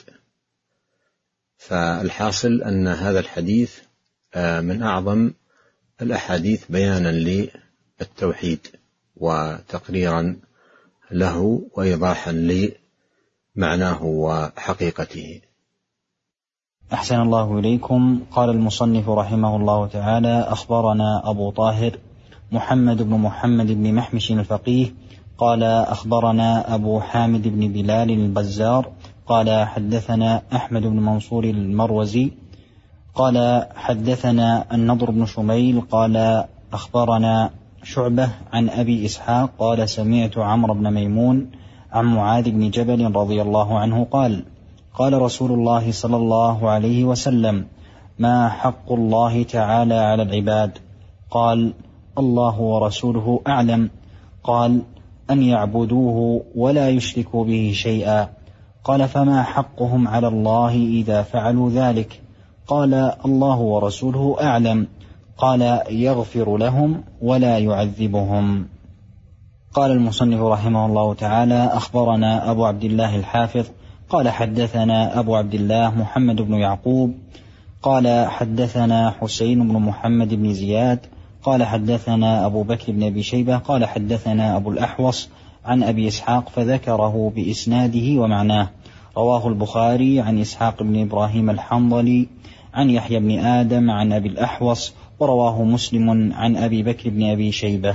فالحاصل أن هذا الحديث من أعظم الأحاديث بيانا للتوحيد وتقريرا له وإيضاحا لمعناه وحقيقته. أحسن الله إليكم. قال المصنف رحمه الله تعالى: أخبرنا أبو طاهر محمد بن محمد بن محمش الفقيه قال أخبرنا أبو حامد بن بلال البزار قال حدثنا أحمد بن منصور المروزي قال حدثنا النضر بن شميل قال أخبرنا شعبة عن أبي إسحاق قال سمعت عمرو بن ميمون عن معاذ بن جبل رضي الله عنه قال قال رسول الله صلى الله عليه وسلم: ما حق الله تعالى على العباد؟ قال: الله ورسوله أعلم. قال: أن يعبدوه ولا يشركوا به شيئا. قال: فما حقهم على الله إذا فعلوا ذلك؟ قال: الله ورسوله أعلم. قال: يغفر لهم ولا يعذبهم. قال المصنف رحمه الله تعالى: أخبرنا أبو عبد الله الحافظ قال حدثنا أبو عبد الله محمد بن يعقوب قال حدثنا حسين بن محمد بن زياد قال حدثنا أبو بكر بن أبي شيبة قال حدثنا أبو الأحوص عن أبي إسحاق فذكره بإسناده ومعناه. رواه البخاري عن إسحاق بن إبراهيم الحنظلي عن يحيى بن آدم عن أبي الأحوص، ورواه مسلم عن أبي بكر بن أبي شيبة.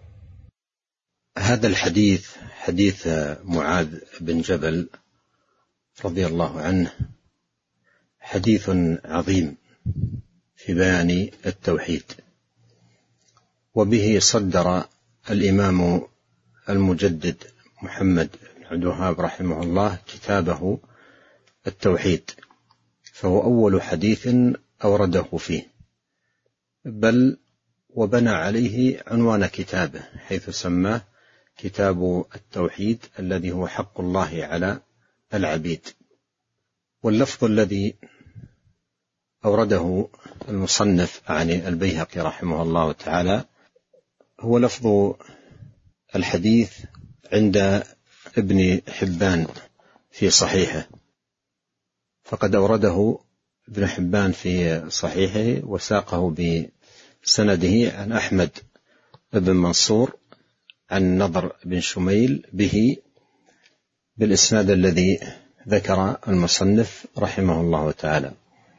هذا الحديث حديث معاذ بن جبل رضي الله عنه حديث عظيم في بيان التوحيد، وبه صدر الإمام المجدد محمد بن عبد الوهاب رحمه الله كتابه التوحيد، فهو أول حديث أورده فيه، بل وبنى عليه عنوان كتابه حيث سماه كتاب التوحيد الذي هو حق الله على العبيد. واللفظ الذي أورده المصنف عن البيهقي رحمه الله تعالى هو لفظ الحديث عند ابن حبان في صحيحه، فقد أورده ابن حبان في صحيحه وساقه بسنده عن أحمد بن منصور عن نضر بن شميل به بالإسناد الذي ذكر المصنف رحمه الله تعالى.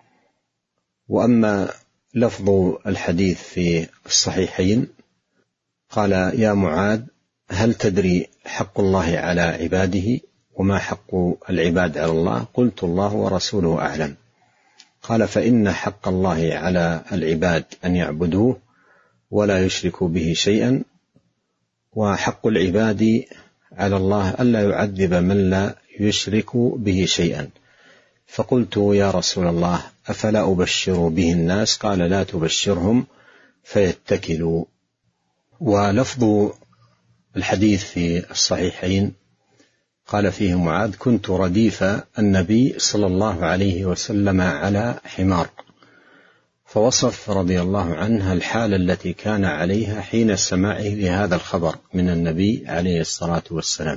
وأما لفظ الحديث في الصحيحين قال: يا معاذ هل تدري حق الله على عباده وما حق العباد على الله؟ قلت: الله ورسوله أعلم. قال: فإن حق الله على العباد أن يعبدوه ولا يشركوا به شيئا، وحق العباد على الله ألا يعذب من لا يشرك به شيئا. فقلت: يا رسول الله أفلا أبشر به الناس؟ قال: لا تبشرهم فيتكلوا. ولفظ الحديث في الصحيحين قال فيه معاذ: كنت رديف النبي صلى الله عليه وسلم على حمار، فوصف رضي الله عنه الحالة التي كان عليها حين سماعه لهذا الخبر من النبي عليه الصلاة والسلام،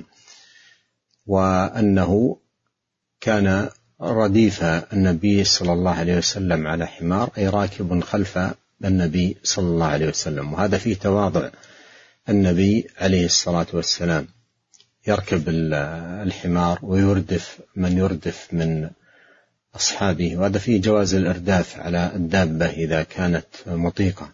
وأنه كان رديف النبي صلى الله عليه وسلم على حمار، أي راكب خلف النبي صلى الله عليه وسلم. وهذا فيه تواضع النبي عليه الصلاة والسلام، يركب الحمار ويردف من يردف من أصحابه، وهذا فيه جواز الإرداف على الدابة إذا كانت مطيقة.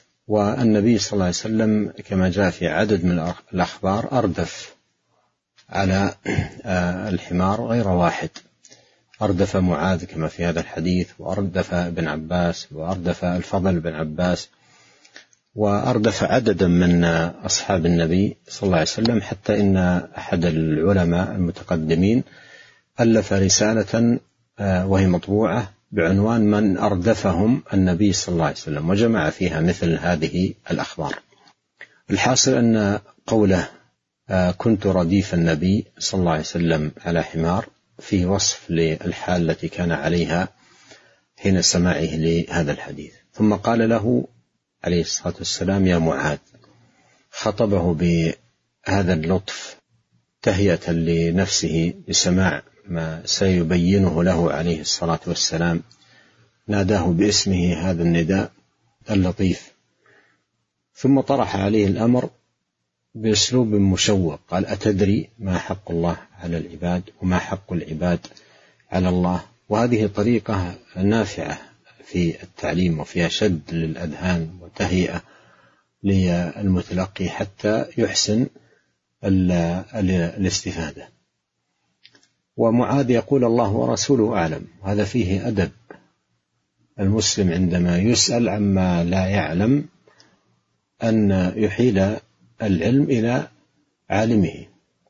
والنبي صلى الله عليه وسلم كما جاء في عدد من الأخبار أردف على الحمار غير واحد، أردف معاذ كما في هذا الحديث، وأردف ابن عباس، وأردف الفضل بن عباس، وأردف عددا من أصحاب النبي صلى الله عليه وسلم، حتى إن أحد العلماء المتقدمين ألف رسالة وهي مطبوعة بعنوان من أردفهم النبي صلى الله عليه وسلم، وجمع فيها مثل هذه الأخبار. الحاصل أن قوله كنت رديف النبي صلى الله عليه وسلم على حمار فيه وصف للحال التي كان عليها حين سماعه لهذا الحديث. ثم قال له عليه الصلاة والسلام يا معاذ، خطبه بهذا اللطف تهيئة لنفسه بسماع ما سيبينه له عليه الصلاة والسلام. ناداه باسمه هذا النداء اللطيف، ثم طرح عليه الأمر بأسلوب مشوق، قال أتدري ما حق الله على العباد وما حق العباد على الله؟ وهذه طريقة نافعة في التعليم، وفيها شد للأذهان وتهيئة للمتلقي حتى يحسن الاستفادة. ومعاذ يقول الله ورسوله أعلم، هذا فيه أدب المسلم عندما يسأل عما لا يعلم أن يحيل العلم إلى عالمه.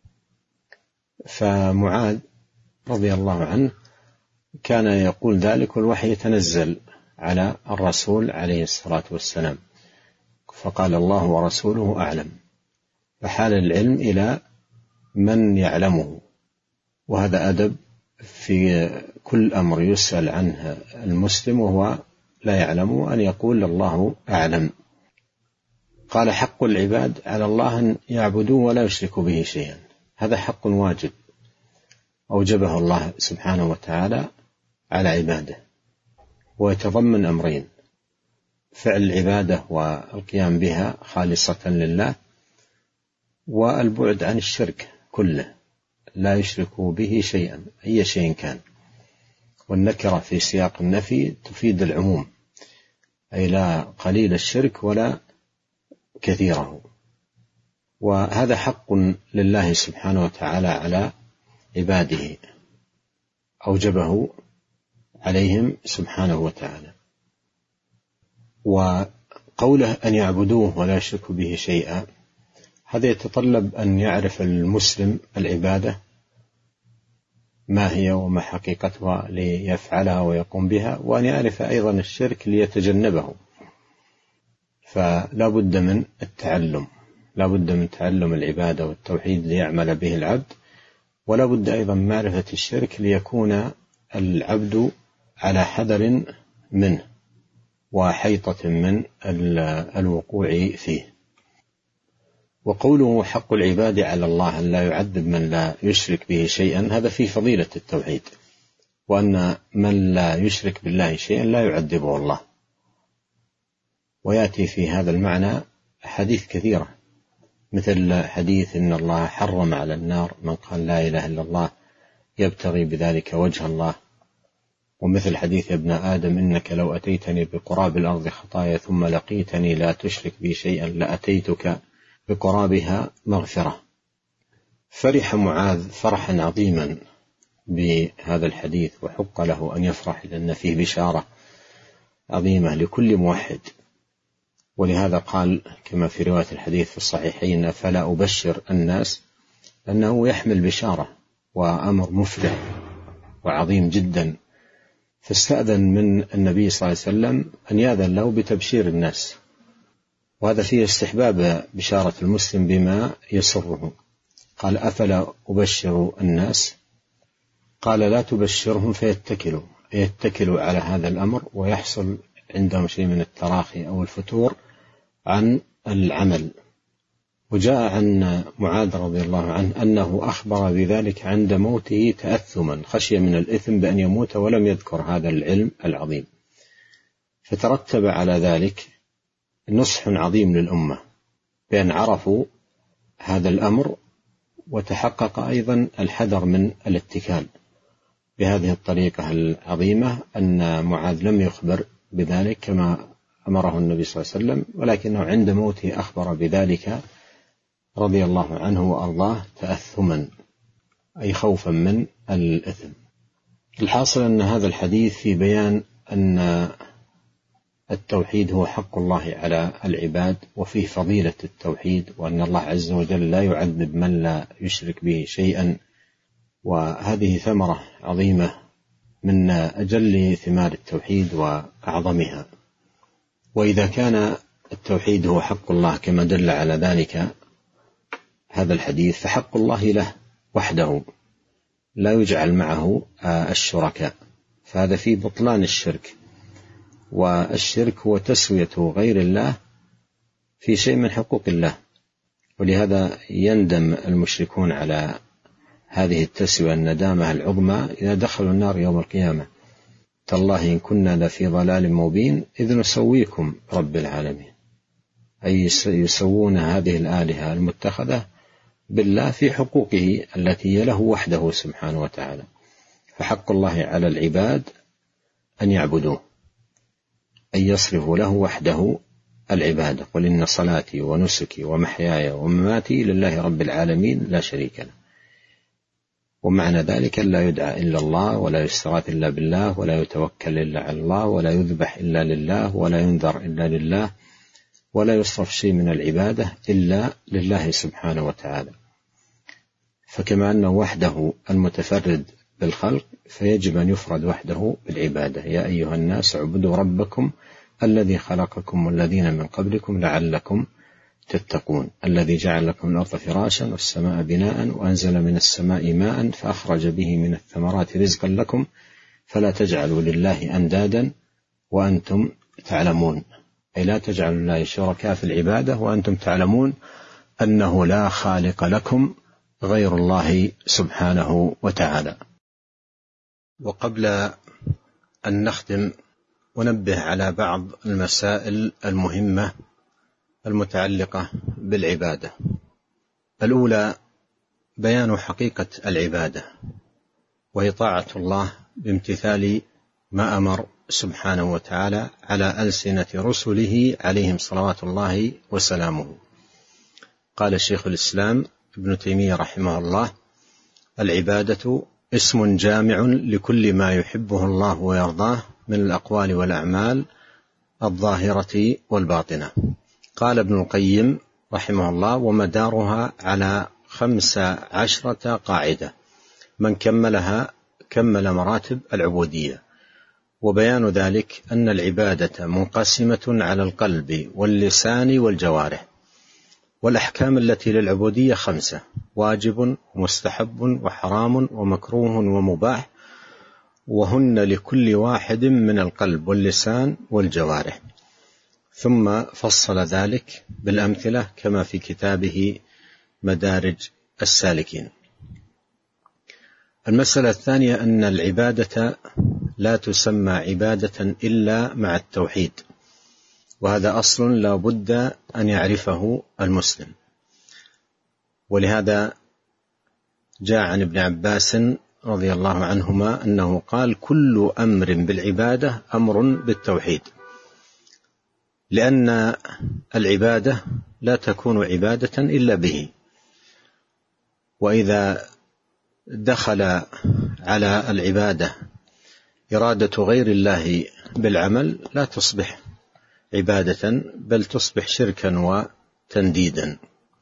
فمعاذ رضي الله عنه كان يقول ذلك والوحي يتنزل على الرسول عليه الصلاة والسلام، فقال الله ورسوله أعلم، فحال العلم إلى من يعلمه. وهذا أدب في كل أمر يسأل عنه المسلم وهو لا يعلمه أن يقول الله أعلم. قال حق العباد على الله أن يعبدوه ولا يشركوا به شيئا، هذا حق واجب أوجبه الله سبحانه وتعالى على عباده، ويتضمن أمرين: فعل العبادة والقيام بها خالصة لله، والبعد عن الشرك كله، لا يشركوا به شيئا أي شيء كان. والنكرة في سياق النفي تفيد العموم، أي لا قليل الشرك ولا كثيره. وهذا حق لله سبحانه وتعالى على عباده أوجبه عليهم سبحانه وتعالى. وقوله أن يعبدوه ولا يشركوا به شيئا، هذا يتطلب أن يعرف المسلم العبادة ما هي وما حقيقتها ليفعلها ويقوم بها، وأن يعرف أيضا الشرك ليتجنبه. فلا بد من التعلم، لا بد من تعلم العبادة والتوحيد ليعمل به العبد، ولا بد أيضا من معرفة الشرك ليكون العبد على حذر منه وحيطة من الوقوع فيه. وقوله حق العباد على الله أن لا يعذب من لا يشرك به شيئا، هذا فيه فضيلة التوحيد، وأن من لا يشرك بالله شيئا لا يعذبه الله. ويأتي في هذا المعنى حديث كثيرة، مثل حديث إن الله حرم على النار من قال لا إله إلا الله يبتغي بذلك وجه الله، ومثل حديث ابن آدم إنك لو أتيتني بقراب الأرض خطايا ثم لقيتني لا تشرك بي شيئا لأتيتك بقرابها مغفرة. فرح معاذ فرحا عظيما بهذا الحديث، وحق له أن يفرح لأن فيه بشارة عظيمة لكل موحد. ولهذا قال كما في رواية الحديث في الصحيحين فلا أبشر الناس، أنه يحمل بشارة وأمر مفرح وعظيم جدا. فاستأذن من النبي صلى الله عليه وسلم أن يأذن له بتبشير الناس، وهذا فيه استحباب بشارة المسلم بما يسره. قال أفلا أبشر الناس؟ قال لا تبشرهم فيتكلوا على هذا الأمر ويحصل عندهم شيء من التراخي أو الفتور عن العمل. وجاء عن معاذ رضي الله عنه أنه أخبر بذلك عند موته تأثما، خشي من الإثم بأن يموت ولم يذكر هذا العلم العظيم. فترتب على ذلك نصح عظيم للأمة بأن عرفوا هذا الأمر، وتحقق أيضا الحذر من الاتكال بهذه الطريقة العظيمة، أن معاذ لم يخبر بذلك كما أمره النبي صلى الله عليه وسلم، ولكنه عند موته أخبر بذلك رضي الله عنه وأرضاه تأثما أي خوفا من الإثم. الحاصل أن هذا الحديث في بيان أن التوحيد هو حق الله على العباد، وفيه فضيلة التوحيد، وأن الله عز وجل لا يعذب من لا يشرك به شيئا، وهذه ثمرة عظيمة من أجل ثمار التوحيد وأعظمها. وإذا كان التوحيد هو حق الله كما دل على ذلك هذا الحديث، فحق الله له وحده لا يجعل معه الشركاء، فهذا فيه بطلان الشرك، والشرك هو تسوية غير الله في شيء من حقوق الله. ولهذا يندم المشركون على هذه التسوية الندامة العظمى إذا دخلوا النار يوم القيامة: تالله إن كنا لفي ضلال مبين إذ نسويكم رب العالمين. أي يسوون هذه الآلهة المتخذة بالله في حقوقه التي هي له وحده سبحانه وتعالى. فحق الله على العباد أن يعبدوه، أن يصرفوا له وحده العبادة. قل إن صلاتي ونسكي ومحياي ومماتي لله رب العالمين لا شريك له. ومعنى ذلك لا يدعى إلا الله، ولا يستغاث إلا بالله، ولا يتوكل إلا على الله، ولا يذبح إلا لله، ولا ينذر إلا لله، ولا يصرف شيء من العبادة إلا لله سبحانه وتعالى. فكما أنه وحده المتفرد بالخلق، فيجب أن يفرد وحده بالعبادة. يا أيها الناس اعبدوا ربكم الذي خلقكم والذين من قبلكم لعلكم تتقون، الذي جعل لكم الأرض فراشا والسماء بناء وأنزل من السماء ماء فأخرج به من الثمرات رزقا لكم فلا تجعلوا لله أندادا وأنتم تعلمون. أي لا تجعلوا لله شركاء في العبادة وأنتم تعلمون أنه لا خالق لكم غير الله سبحانه وتعالى. وقبل أن نختم ونبه على بعض المسائل المهمة المتعلقة بالعبادة. الأولى بيان حقيقة العبادة، وهي طاعة الله بامتثال ما أمر سبحانه وتعالى على ألسنة رسله عليهم صلوات الله وسلامه. قال الشيخ الإسلام ابن تيمية رحمه الله: العبادة اسم جامع لكل ما يحبه الله ويرضاه من الأقوال والأعمال الظاهرة والباطنة. قال ابن القيم رحمه الله: ومدارها على 15 قاعدة، من كملها كمل مراتب العبودية. وبيان ذلك أن العبادة منقسمة على القلب واللسان والجوارح. والأحكام التي للعبودية 5: واجب ومستحب وحرام ومكروه ومباح، وهن لكل واحد من القلب واللسان والجوارح. ثم فصل ذلك بالأمثلة كما في كتابه مدارج السالكين. المسألة الثانية أن العبادة لا تسمى عبادة إلا مع التوحيد، وهذا أصل لا بد أن يعرفه المسلم. ولهذا جاء عن ابن عباس رضي الله عنهما أنه قال: كل أمر بالعبادة أمر بالتوحيد، لأن العبادة لا تكون عبادة إلا به. وإذا دخل على العبادة إرادة غير الله بالعمل لا تصبح عبادة، بل تصبح شركا وتنديدا.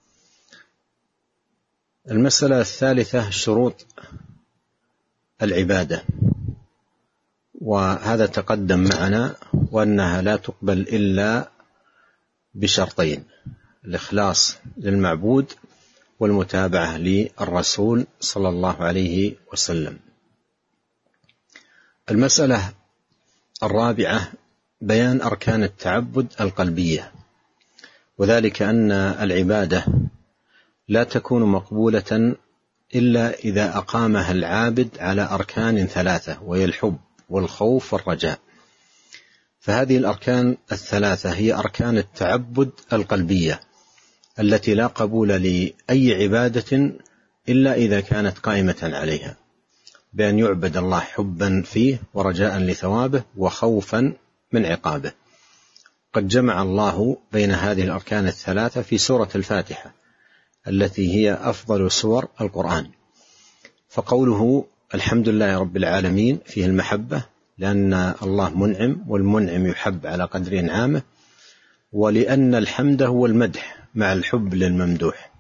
المسألة الثالثة شروط العبادة، وهذا تقدم معنا، وأنها لا تقبل إلا بشرطين: الإخلاص للمعبود والمتابعة للرسول صلى الله عليه وسلم. المسألة الرابعة بيان أركان التعبد القلبية، وذلك أن العبادة لا تكون مقبولة إلا إذا أقامها العابد على أركان 3، وهي الحب والخوف والرجاء. فهذه الأركان 3 هي أركان التعبد القلبية التي لا قبول لأي عبادة إلا إذا كانت قائمة عليها، بأن يعبد الله حبا فيه ورجاء لثوابه وخوفا من عقابه. قد جمع الله بين هذه الأركان 3 في سورة الفاتحة التي هي أفضل سور القرآن. فقوله الحمد لله رب العالمين فيه المحبة، لأن الله منعم، والمنعم يحب على قدر إنعامه، ولأن الحمد هو المدح مع الحب للممدوح.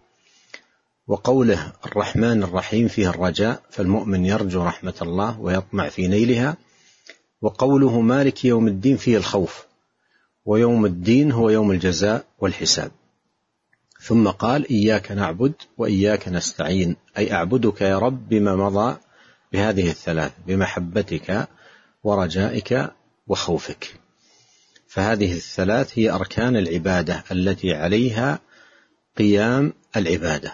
وقوله الرحمن الرحيم فيه الرجاء، فالمؤمن يرجو رحمة الله ويطمع في نيلها. وقوله مالك يوم الدين فيه الخوف، ويوم الدين هو يوم الجزاء والحساب. ثم قال إياك نعبد وإياك نستعين، أي أعبدك يا رب بما مضى بهذه الثلاث، بمحبتك ورجائك وخوفك. فهذه الثلاث هي أركان العبادة التي عليها قيام العبادة.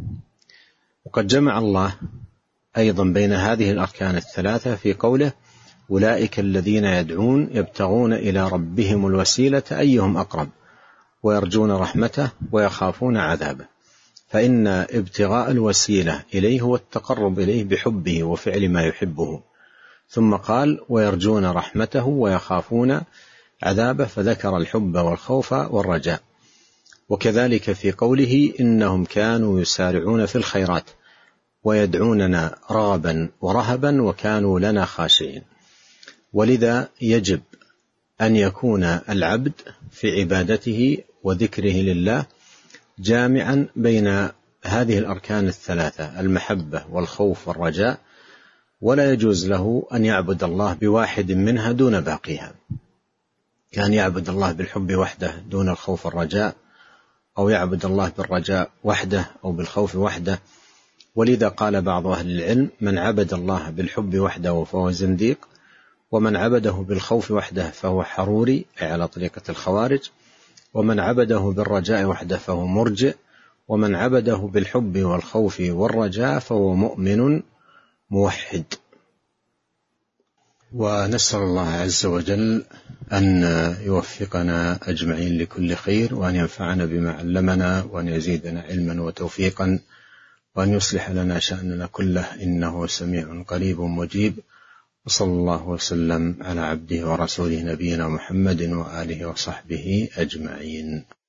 وقد جمع الله أيضا بين هذه الأركان الثلاثة في قوله أولئك الذين يدعون يبتغون إلى ربهم الوسيلة أيهم أقرب ويرجون رحمته ويخافون عذابه. فإن ابتغاء الوسيلة إليه هو التقرب إليه بحبه وفعل ما يحبه. ثم قال ويرجون رحمته ويخافون عذابه، فذكر الحب والخوف والرجاء. وكذلك في قوله إنهم كانوا يسارعون في الخيرات ويدعوننا رغبا ورهبا وكانوا لنا خاشعين. ولذا يجب أن يكون العبد في عبادته وذكره لله جامعا بين هذه الأركان الثلاثة، المحبة والخوف والرجاء، ولا يجوز له أن يعبد الله بواحد منها دون باقيها، كان يعبد الله بالحب وحده دون الخوف والرجاء، أو يعبد الله بالرجاء وحده أو بالخوف وحده. ولذا قال بعض أهل العلم من عبد الله بالحب وحده فهو زنديق، ومن عبده بالخوف وحده فهو حروري، أي على طريقة الخوارج، ومن عبده بالرجاء وحده فهو مرجئ، ومن عبده بالحب والخوف والرجاء فهو مؤمن موحد. ونسأل الله عز وجل أن يوفقنا أجمعين لكل خير، وأن ينفعنا بما علمنا، وأن يزيدنا علما وتوفيقا، وأن يصلح لنا شأننا كله، إنه سميع قريب مجيب. وصلى الله وسلم على عبده ورسوله نبينا محمد وآله وصحبه أجمعين.